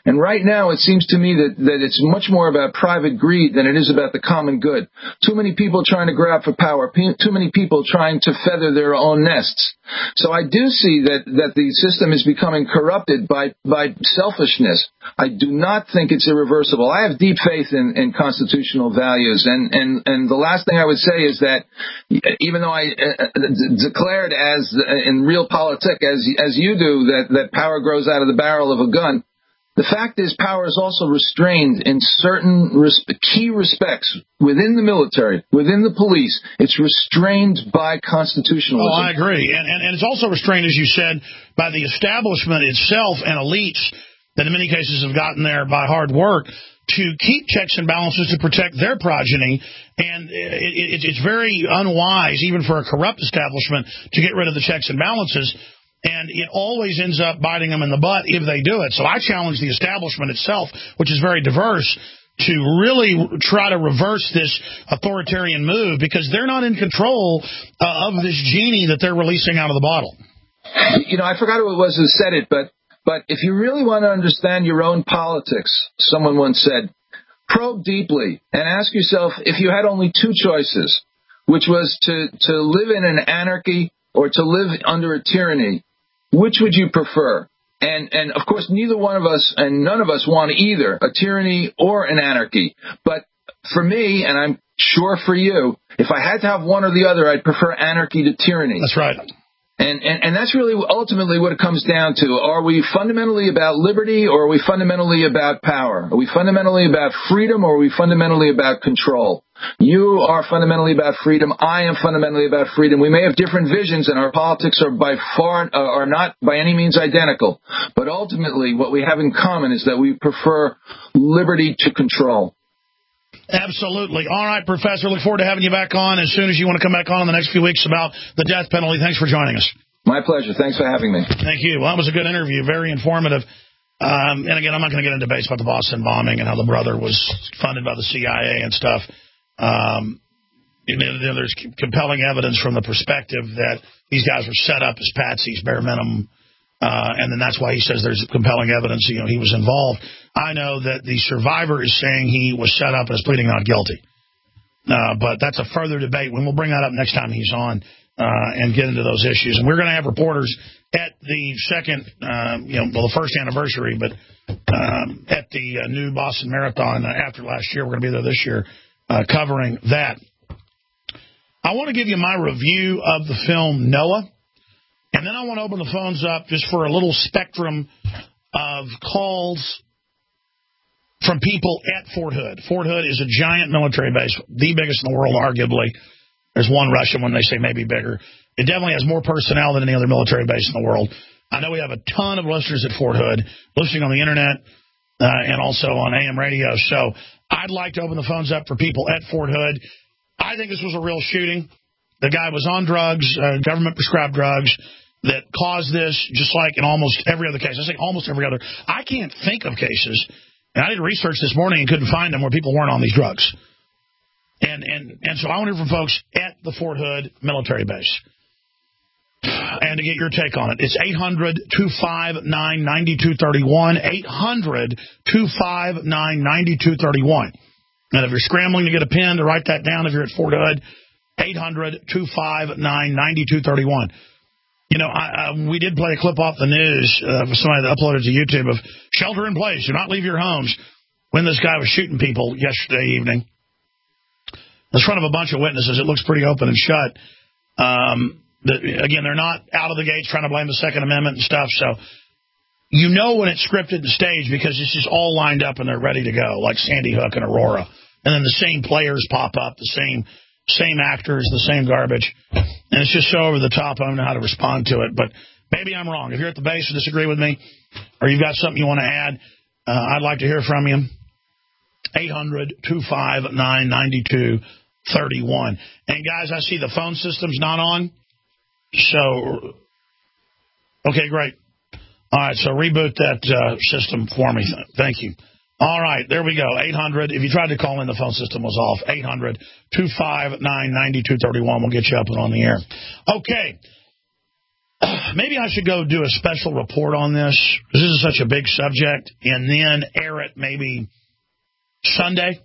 And right now, it seems to me that, that it's much more about private greed than it is about the common good. Too many people trying to grab for power, too many people trying to feather their own nests. So I do see that, that the system is becoming corrupted by, by selfishness. I do not think it's irreversible. I have deep faith in, in constitutional values. And, and, and the last thing I would say is that even though I uh, declared as in real politics, as, as you do, that, that power grows out of the barrel of a gun, the fact is power is also restrained in certain res- key respects within the military, within the police. It's restrained by constitutionalism. Oh, I agree. And, and, and it's also restrained, as you said, by the establishment itself and elites that in many cases have gotten there by hard work to keep checks and balances to protect their progeny. And it, it, it's very unwise, even for a corrupt establishment, to get rid of the checks and balances. And it always ends up biting them in the butt if they do it. So I challenge the establishment itself, which is very diverse, to really try to reverse this authoritarian move, because they're not in control uh, of this genie that they're releasing out of the bottle. You know, I forgot who it was who said it, but but if you really want to understand your own politics, someone once said, probe deeply and ask yourself if you had only two choices, which was to, to live in an anarchy or to live under a tyranny. Which would you prefer? And, and of course, neither one of us and none of us want either a tyranny or an anarchy. But for me, and I'm sure for you, if I had to have one or the other, I'd prefer anarchy to tyranny. That's right. And, and, and that's really ultimately what it comes down to. Are we fundamentally about liberty, or are we fundamentally about power? Are we fundamentally about freedom, or are we fundamentally about control? You are fundamentally about freedom. I am fundamentally about freedom. We may have different visions, and our politics are by far uh, are not by any means identical. But ultimately, what we have in common is that we prefer liberty to control. Absolutely. All right, Professor. Look forward to having you back on as soon as you want to come back on in the next few weeks about the death penalty. Thanks for joining us. My pleasure. Thanks for having me. Thank you. Well, that was a good interview. Very informative. Um, and again, I'm not going to get into debates about the Boston bombing and how the brother was funded by the C I A and stuff. Um, you know, there's compelling evidence from the perspective that these guys were set up as patsies, bare minimum. Uh, and then that's why he says there's compelling evidence, you know, he was involved. I know that the survivor is saying he was set up as pleading not guilty. Uh, but that's a further debate. When we'll bring that up next time he's on uh, and get into those issues. And we're going to have reporters at the second, uh, you know, well, the first anniversary, but um, at the uh, new Boston Marathon uh, after last year. We're going to be there this year uh, covering that. I want to give you my review of the film Noah. And then I want to open the phones up just for a little spectrum of calls from people at Fort Hood. Fort Hood is a giant military base, the biggest in the world, arguably. There's one Russian one, they say maybe bigger. It definitely has more personnel than any other military base in the world. I know we have a ton of listeners at Fort Hood, listening on the Internet uh, and also on A M radio. So I'd like to open the phones up for people at Fort Hood. I think this was a real shooting. The guy was on drugs, uh, government-prescribed drugs, that caused this, just like in almost every other case. I say almost every other. I can't think of cases, and I did research this morning and couldn't find them where people weren't on these drugs. And and and so I want to hear from folks at the Fort Hood military base. And to get your take on it, it's eight hundred, two five nine, nine two three one, eight hundred, two five nine, nine two three one. And if you're scrambling to get a pen to write that down, if you're at Fort Hood, eight hundred, two five nine, nine two three one. You know, I, uh, we did play a clip off the news uh, for somebody that uploaded to YouTube of shelter in place, do not leave your homes, when this guy was shooting people yesterday evening. In front of a bunch of witnesses, it looks pretty open and shut. Um, the, again, they're not out of the gates trying to blame the Second Amendment and stuff, so you know when it's scripted and staged because it's just all lined up and they're ready to go, like Sandy Hook and Aurora. And then the same players pop up, the same same actors, the same garbage. And it's just so over the top, I don't know how to respond to it. But maybe I'm wrong. If you're at the base and disagree with me, or you've got something you want to add, uh, I'd like to hear from you. eight hundred, two five nine, nine two three one. And, guys, I see the phone system's not on. So, okay, great. All right, so reboot that uh, system for me. Thank you. All right, there we go. eight hundred. If you tried to call in, the phone system was off. eight hundred, two five nine, nine two three one. We'll get you up and on the air. Okay. maybe I should go do a special report on this, because this is such a big subject, and then air it maybe Sunday.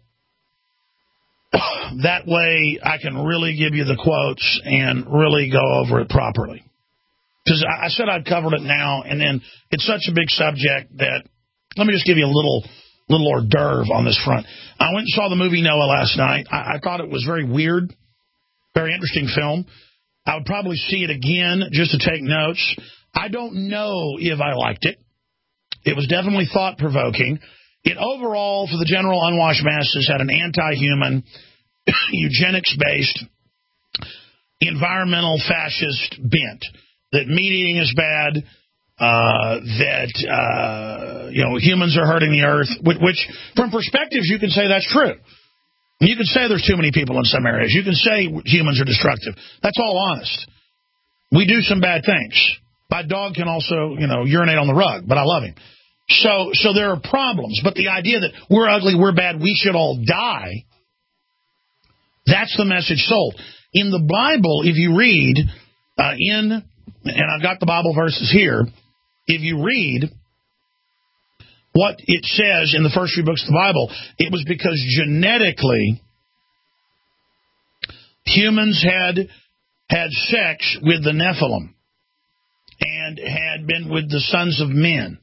That way I can really give you the quotes and really go over it properly. Because I said I'd covered it now, and then it's such a big subject that, let me just give you a little little hors d'oeuvre on this front. I went and saw the movie Noah last night. I, I thought it was very weird, very interesting film. I would probably see it again just to take notes. I don't know if I liked it. It was definitely thought-provoking. It overall, for the general unwashed masses, had an anti-human, eugenics-based, environmental fascist bent. That meat eating is bad, uh, that uh, you know humans are hurting the earth, which, which from perspectives you can say that's true. You can say there's too many people in some areas. You can say humans are destructive. That's all honest. We do some bad things. My dog can also, you know, urinate on the rug, but I love him. So, so there are problems. But the idea that we're ugly, we're bad, we should all die, that's the message sold. In the Bible, if you read uh, in, and I've got the Bible verses here, if you read what it says in the first few books of the Bible, it was because genetically humans had had sex with the Nephilim and had been with the sons of men.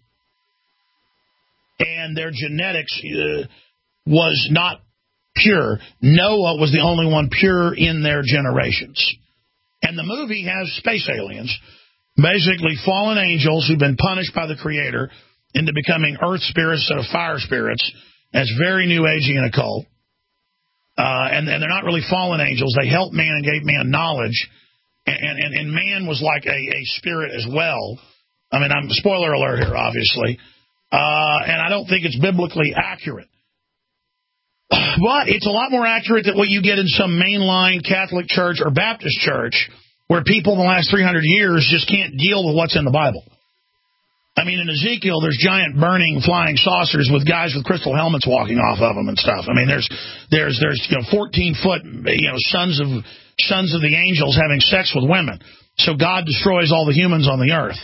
And their genetics uh, was not pure. Noah was the only one pure in their generations. And the movie has space aliens, basically fallen angels who've been punished by the Creator into becoming earth spirits instead of fire spirits. That's very new agey and occult. Uh, and, and they're not really fallen angels. They helped man and gave man knowledge. And, and, and man was like a, a spirit as well. I mean, I'm spoiler alert here, obviously. Uh, and I don't think it's biblically accurate. But it's a lot more accurate than what you get in some mainline Catholic church or Baptist church where people in the last three hundred years just can't deal with what's in the Bible. I mean, in Ezekiel, there's giant burning flying saucers with guys with crystal helmets walking off of them and stuff. I mean, there's there's there's you know fourteen foot you know sons of sons of the angels having sex with women. So God destroys all the humans on the earth.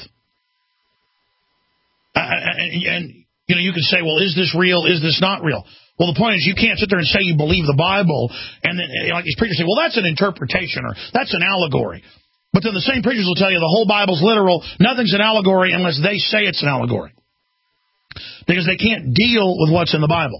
Uh, and, and you know, you can say, well, is this real? Is this not real? Well, the point is, you can't sit there and say you believe the Bible, and then, like these preachers say, well, that's an interpretation or that's an allegory. But then the same preachers will tell you the whole Bible's literal. Nothing's an allegory unless they say it's an allegory. Because they can't deal with what's in the Bible.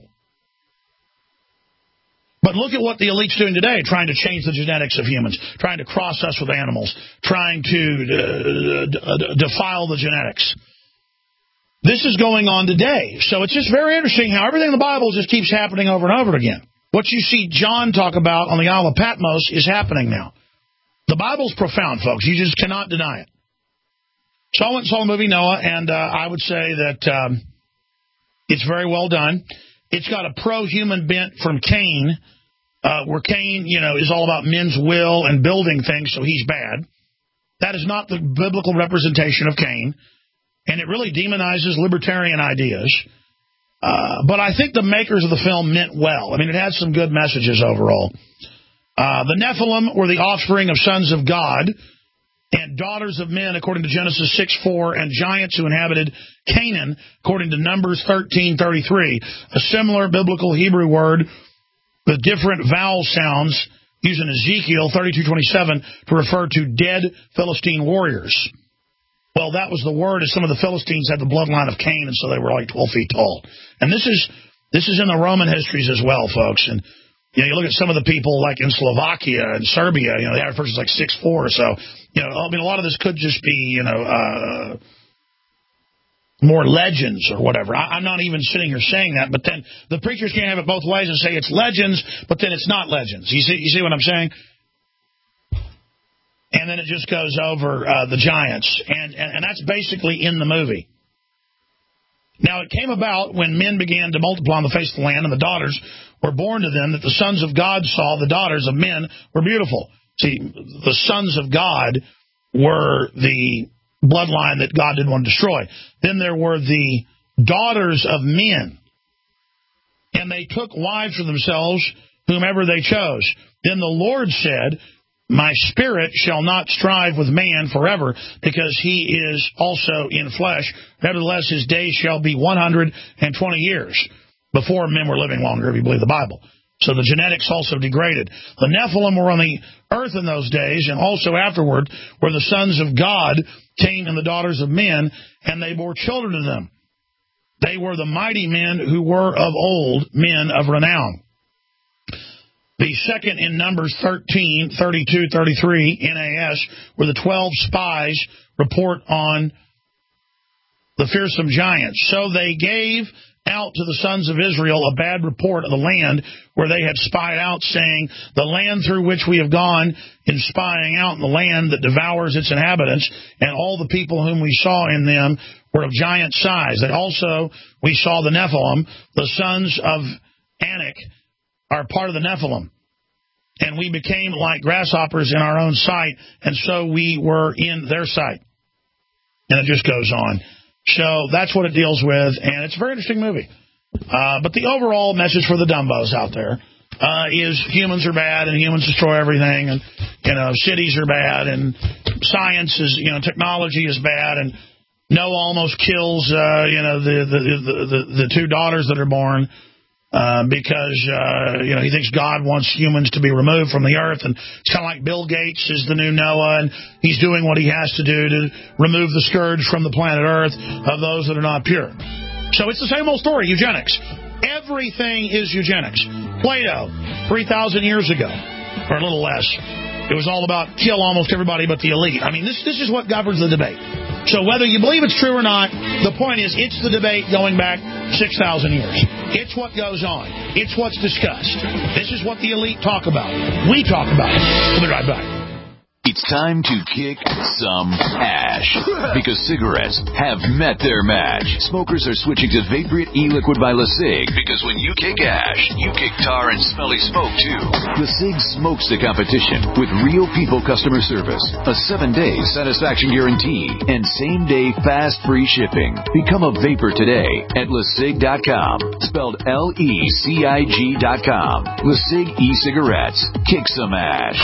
But look at what the elite's doing today, trying to change the genetics of humans, trying to cross us with animals, trying to uh, defile the genetics. This is going on today. So it's just very interesting how everything in the Bible just keeps happening over and over again. What you see John talk about on the Isle of Patmos is happening now. The Bible's profound, folks. You just cannot deny it. So I went and saw the movie Noah, and uh, I would say that um, it's very well done. It's got a pro-human bent from Cain, uh, where Cain, you know, is all about men's will and building things, so he's bad. That is not the biblical representation of Cain. And it really demonizes libertarian ideas. Uh, but I think the makers of the film meant well. I mean, it had some good messages overall. Uh, the Nephilim were the offspring of sons of God and daughters of men, according to Genesis six four, and giants who inhabited Canaan, according to Numbers thirteen thirty-three. A similar biblical Hebrew word with different vowel sounds used in Ezekiel thirty-two twenty-seven to refer to dead Philistine warriors. Well, that was the word, as some of the Philistines had the bloodline of Cain, and so they were like twelve feet tall. And this is this is in the Roman histories as well, folks. And you know, you look at some of the people like in Slovakia and Serbia, you know, the average person's like six foot four or so. You know, I mean, a lot of this could just be, you know, uh, more legends or whatever. I, I'm not even sitting here saying that, but then the preachers can't have it both ways and say it's legends, but then it's not legends. You see, you see what I'm saying? And then it just goes over uh, the giants. And, and, and that's basically in the movie. Now, it came about when men began to multiply on the face of the land, and the daughters were born to them, that the sons of God saw the daughters of men were beautiful. See, the sons of God were the bloodline that God didn't want to destroy. Then there were the daughters of men. And they took wives for themselves, whomever they chose. Then the Lord said, my spirit shall not strive with man forever, because he is also in flesh. Nevertheless, his days shall be one hundred twenty years. Before, men were living longer, if you believe the Bible. So the genetics also degraded. The Nephilim were on the earth in those days, and also afterward were the sons of God, Cain and the daughters of men, and they bore children to them. They were the mighty men who were of old, men of renown. The second in Numbers thirteen, thirty-two, thirty-three, N A S, where the twelve spies report on the fearsome giants. So they gave out to the sons of Israel a bad report of the land where they had spied out, saying, the land through which we have gone in spying out, the land that devours its inhabitants, and all the people whom we saw in them were of giant size. They also, we saw the Nephilim, the sons of Anak, are part of the Nephilim. And we became like grasshoppers in our own sight, and so we were in their sight. And it just goes on. So that's what it deals with, and it's a very interesting movie. Uh, but the overall message for the dumbos out there uh, is humans are bad, and humans destroy everything, and, you know, cities are bad, and science is, you know, technology is bad, and Noah almost kills, uh, you know, the, the, the, the, the two daughters that are born. Uh, because, uh, you know, he thinks God wants humans to be removed from the earth. And it's kind of like Bill Gates is the new Noah, and he's doing what he has to do to remove the scourge from the planet Earth of those that are not pure. So it's the same old story, eugenics. Everything is eugenics. Plato, three thousand years ago, or a little less, it was all about kill almost everybody but the elite. I mean, this, this is what governs the debate. So whether you believe it's true or not, the point is it's the debate going back six thousand years. It's what goes on. It's what's discussed. This is what the elite talk about. We talk about it. We'll be right back. It's time to kick some ash, because cigarettes have met their match. Smokers are switching to Vaporite e-liquid by LeSig, because when you kick ash, you kick tar and smelly smoke too. LeSig smokes the competition with real people customer service, a seven-day satisfaction guarantee, and same-day fast free shipping. Become a vapor today at LeSig dot com, spelled L E C I G dot com. LeSig e-cigarettes. Kick some ash.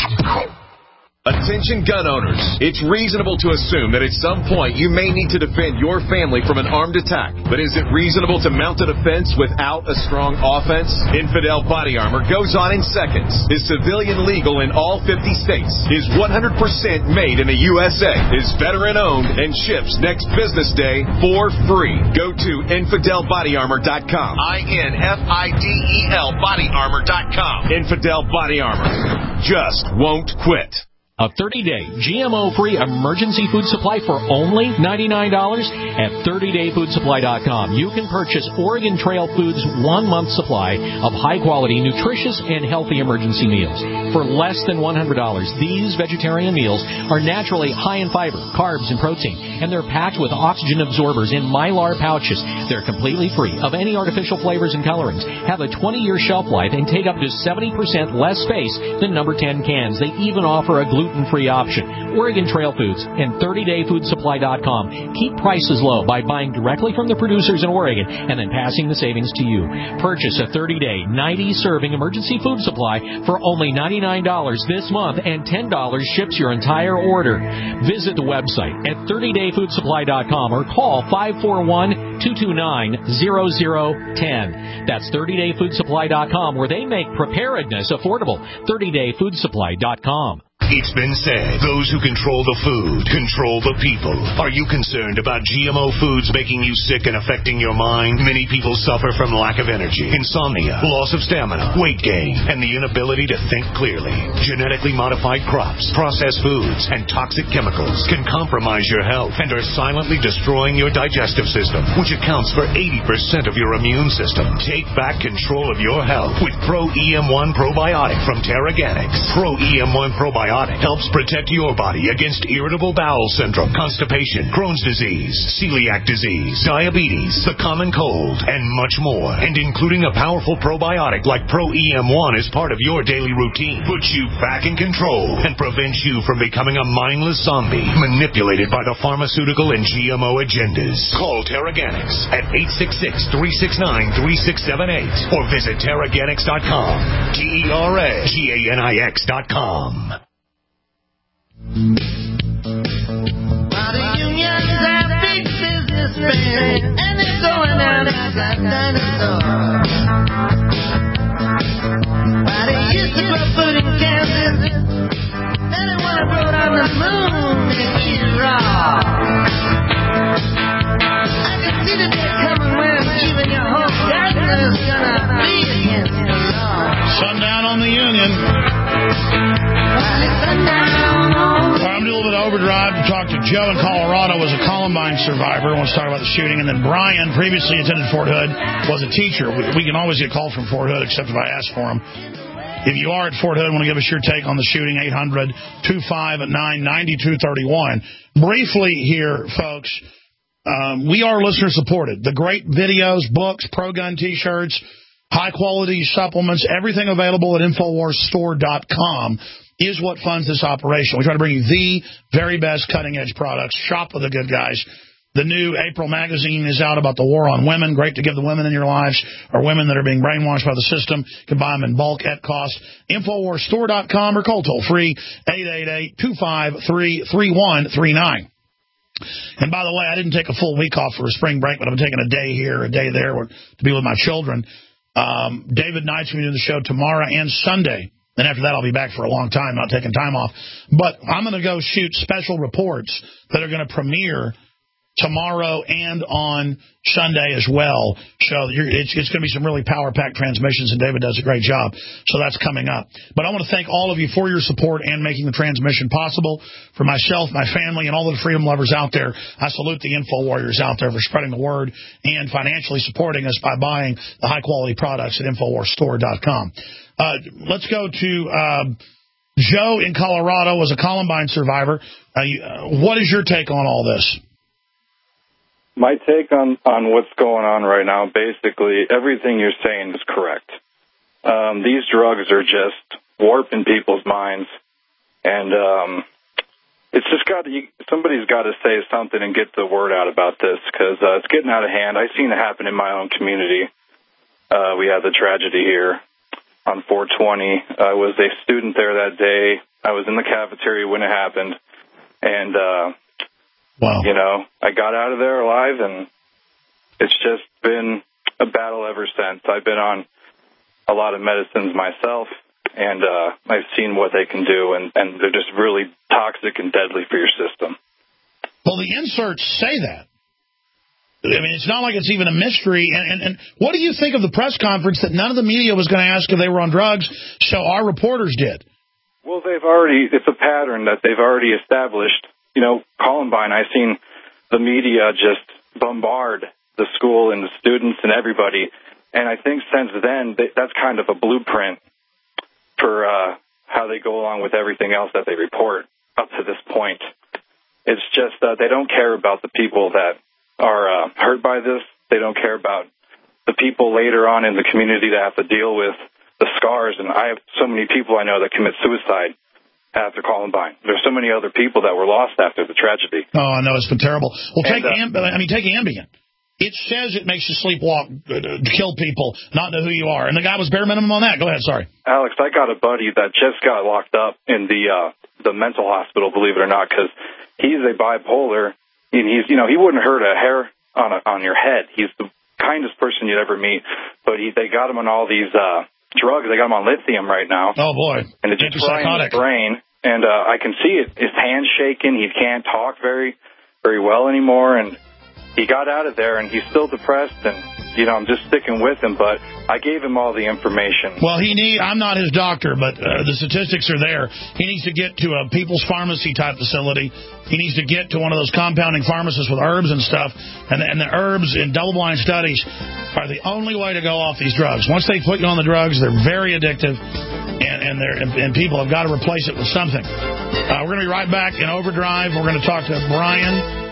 Attention gun owners. It's reasonable to assume that at some point you may need to defend your family from an armed attack. But is it reasonable to mount a defense without a strong offense? Infidel Body Armor goes on in seconds. Is civilian legal in all fifty states. Is one hundred percent made in the U S A. Is veteran owned and ships next business day for free. Go to infidel body armor dot com. I N F I D E L body armor dot com. Infidel Body Armor. Just won't quit. A thirty-day G M O-free emergency food supply for only ninety-nine dollars at thirty day food supply dot com. You can purchase Oregon Trail Foods' one-month supply of high-quality, nutritious, and healthy emergency meals. For less than one hundred dollars, these vegetarian meals are naturally high in fiber, carbs, and protein, and they're packed with oxygen absorbers in Mylar pouches. They're completely free of any artificial flavors and colorings, have a twenty-year shelf life, and take up to seventy percent less space than number ten cans. They even offer a gluten-free option. Oregon Trail Foods and thirty day food supply dot com keep prices low by buying directly from the producers in Oregon and then passing the savings to you. Purchase a thirty day, ninety serving emergency food supply for only ninety-nine dollars this month, and ten dollars ships your entire order. Visit the website at thirty day food supply dot com or call five four one, two two nine, zero zero one zero. That's thirty day food supply dot com, where they make preparedness affordable. thirty day food supply dot com. It's been said, those who control the food control the people. Are you concerned about G M O foods making you sick and affecting your mind? Many people suffer from lack of energy, insomnia, loss of stamina, weight gain, and the inability to think clearly. Genetically modified crops, processed foods, and toxic chemicals can compromise your health and are silently destroying your digestive system, which accounts for eighty percent of your immune system. Take back control of your health with Pro E M one Probiotic from Terraganics. Pro E M one Probiotic helps protect your body against irritable bowel syndrome, constipation, Crohn's disease, celiac disease, diabetes, the common cold, and much more. And including a powerful probiotic like Pro E M one as part of your daily routine puts you back in control and prevents you from becoming a mindless zombie manipulated by the pharmaceutical and G M O agendas. Call Terraganics at eight six six, three six nine, three six seven eight or visit Terraganics dot com. T E R A G A N I X dot com. the unions are big businessmen, and they're going out as a dinosaur. Why they used to grow food in Kansas, then they want to grow it on the moon and eat it raw. I can see the day coming when even your whole gardener's gonna be against the law. Sundown on the Union. All right, I'm doing a little bit of overdrive to talk to Joe in Colorado, was a Columbine survivor. Wants to talk about the shooting. And then Brian, previously attended Fort Hood, was a teacher. We, we can always get calls from Fort Hood, except if I ask for them. If you are at Fort Hood, want to give us your take on the shooting, eight hundred, two five nine, nine two three one. Briefly here, folks, um, we are listener-supported. The great videos, books, pro-gun T-shirts, high-quality supplements, everything available at Infowars Store dot com is what funds this operation. We try to bring you the very best cutting-edge products. Shop with the good guys. The new April magazine is out about the war on women. Great to give the women in your lives or women that are being brainwashed by the system. You can buy them in bulk at cost. Infowars Store dot com or call toll-free eight eight eight, two five three, three one three nine. And by the way, I didn't take a full week off for a spring break, but I'm taking a day here, a day there to be with my children. Um, David Knight's going to do the show tomorrow and Sunday. And after that, I'll be back for a long time, not taking time off. But I'm going to go shoot special reports that are going to premiere tomorrow and on Sunday as well. So you're, it's, it's going to be some really power-packed transmissions, and David does a great job. So that's coming up. But I want to thank all of you for your support and making the transmission possible. For myself, my family, and all the freedom lovers out there, I salute the Info Warriors out there for spreading the word and financially supporting us by buying the high-quality products at Infowars Store dot com. Uh, let's go to uh, Joe in Colorado, was a Columbine survivor. Uh, you, uh, what is your take on all this? My take on, on what's going on right now, basically, everything you're saying is correct. Um, these drugs are just warping people's minds, and um, it's just got to, somebody's got to say something and get the word out about this, because uh, it's getting out of hand. I've seen it happen in my own community. Uh, we had the tragedy here on four twenty. I was a student there that day. I was in the cafeteria when it happened, and uh, wow. You know, I got out of there alive, and it's just been a battle ever since. I've been on a lot of medicines myself, and uh, I've seen what they can do, and, and they're just really toxic and deadly for your system. Well, the inserts say that. I mean, it's not like it's even a mystery. And, and, and what do you think of the press conference that none of the media was going to ask if they were on drugs, so our reporters did? Well, they've already, it's a pattern that they've already established. You know, Columbine, I've seen the media just bombard the school and the students and everybody. And I think since then, they, that's kind of a blueprint for uh, how they go along with everything else that they report up to this point. It's just that uh, they don't care about the people that are uh, hurt by this. They don't care about the people later on in the community that have to deal with the scars. And I have so many people I know that commit suicide after Columbine. There's so many other people that were lost after the tragedy. Oh, I know. It's been terrible. Well, take, and, uh, Amb- I mean, take Ambien. It says it makes you sleepwalk, uh, kill people, not know who you are. And the guy was bare minimum on that. Go ahead, sorry. Alex, I got a buddy that just got locked up in the uh, the mental hospital, believe it or not, because he's a bipolar, and he's, you know, he wouldn't hurt a hair on a, on your head. He's the kindest person you'd ever meet, but he, they got him on all these uh, drugs. They got him on lithium right now. Oh, boy. And it's just frying his brain, and uh, I can see it. His hand's shaking. He can't talk very, very well anymore, and he got out of there, and he's still depressed, and, you know, I'm just sticking with him, but I gave him all the information. Well, he need. I'm not his doctor, but uh, the statistics are there. He needs to get to a People's Pharmacy-type facility. He needs to get to one of those compounding pharmacists with herbs and stuff, and, and the herbs in double-blind studies are the only way to go off these drugs. Once they put you on the drugs, they're very addictive, and, and, they're, and, and people have got to replace it with something. Uh, we're going to be right back in Overdrive. We're going to talk to Brian.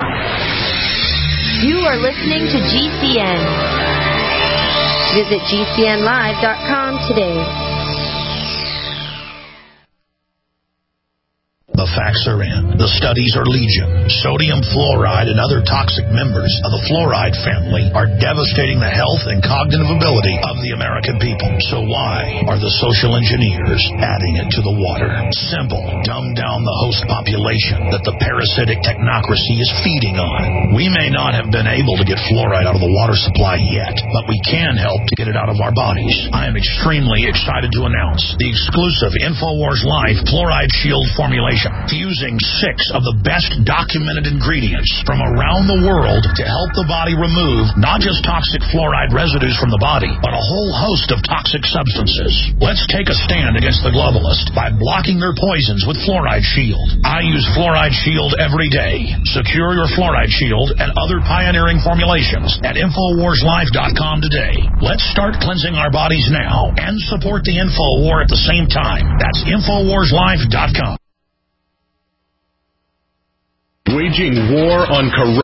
You are listening to G C N. Visit G C N live dot com today. The facts are in. The studies are legion. Sodium fluoride and other toxic members of the fluoride family are devastating the health and cognitive ability of the American people. So why are the social engineers adding it to the water? Simple. Dumb down the host population that the parasitic technocracy is feeding on. We may not have been able to get fluoride out of the water supply yet, but we can help to get it out of our bodies. I am extremely excited to announce the exclusive InfoWars Life Fluoride Shield formulation, fusing six of the best documented ingredients from around the world to help the body remove not just toxic fluoride residues from the body, but a whole host of toxic substances. Let's take a stand against the globalists by blocking their poisons with Fluoride Shield. I use Fluoride Shield every day. Secure your Fluoride Shield and other pioneering formulations at Infowars Life dot com today. Let's start cleansing our bodies now and support the Info War at the same time. That's Infowars Life dot com. Waging war on corruption.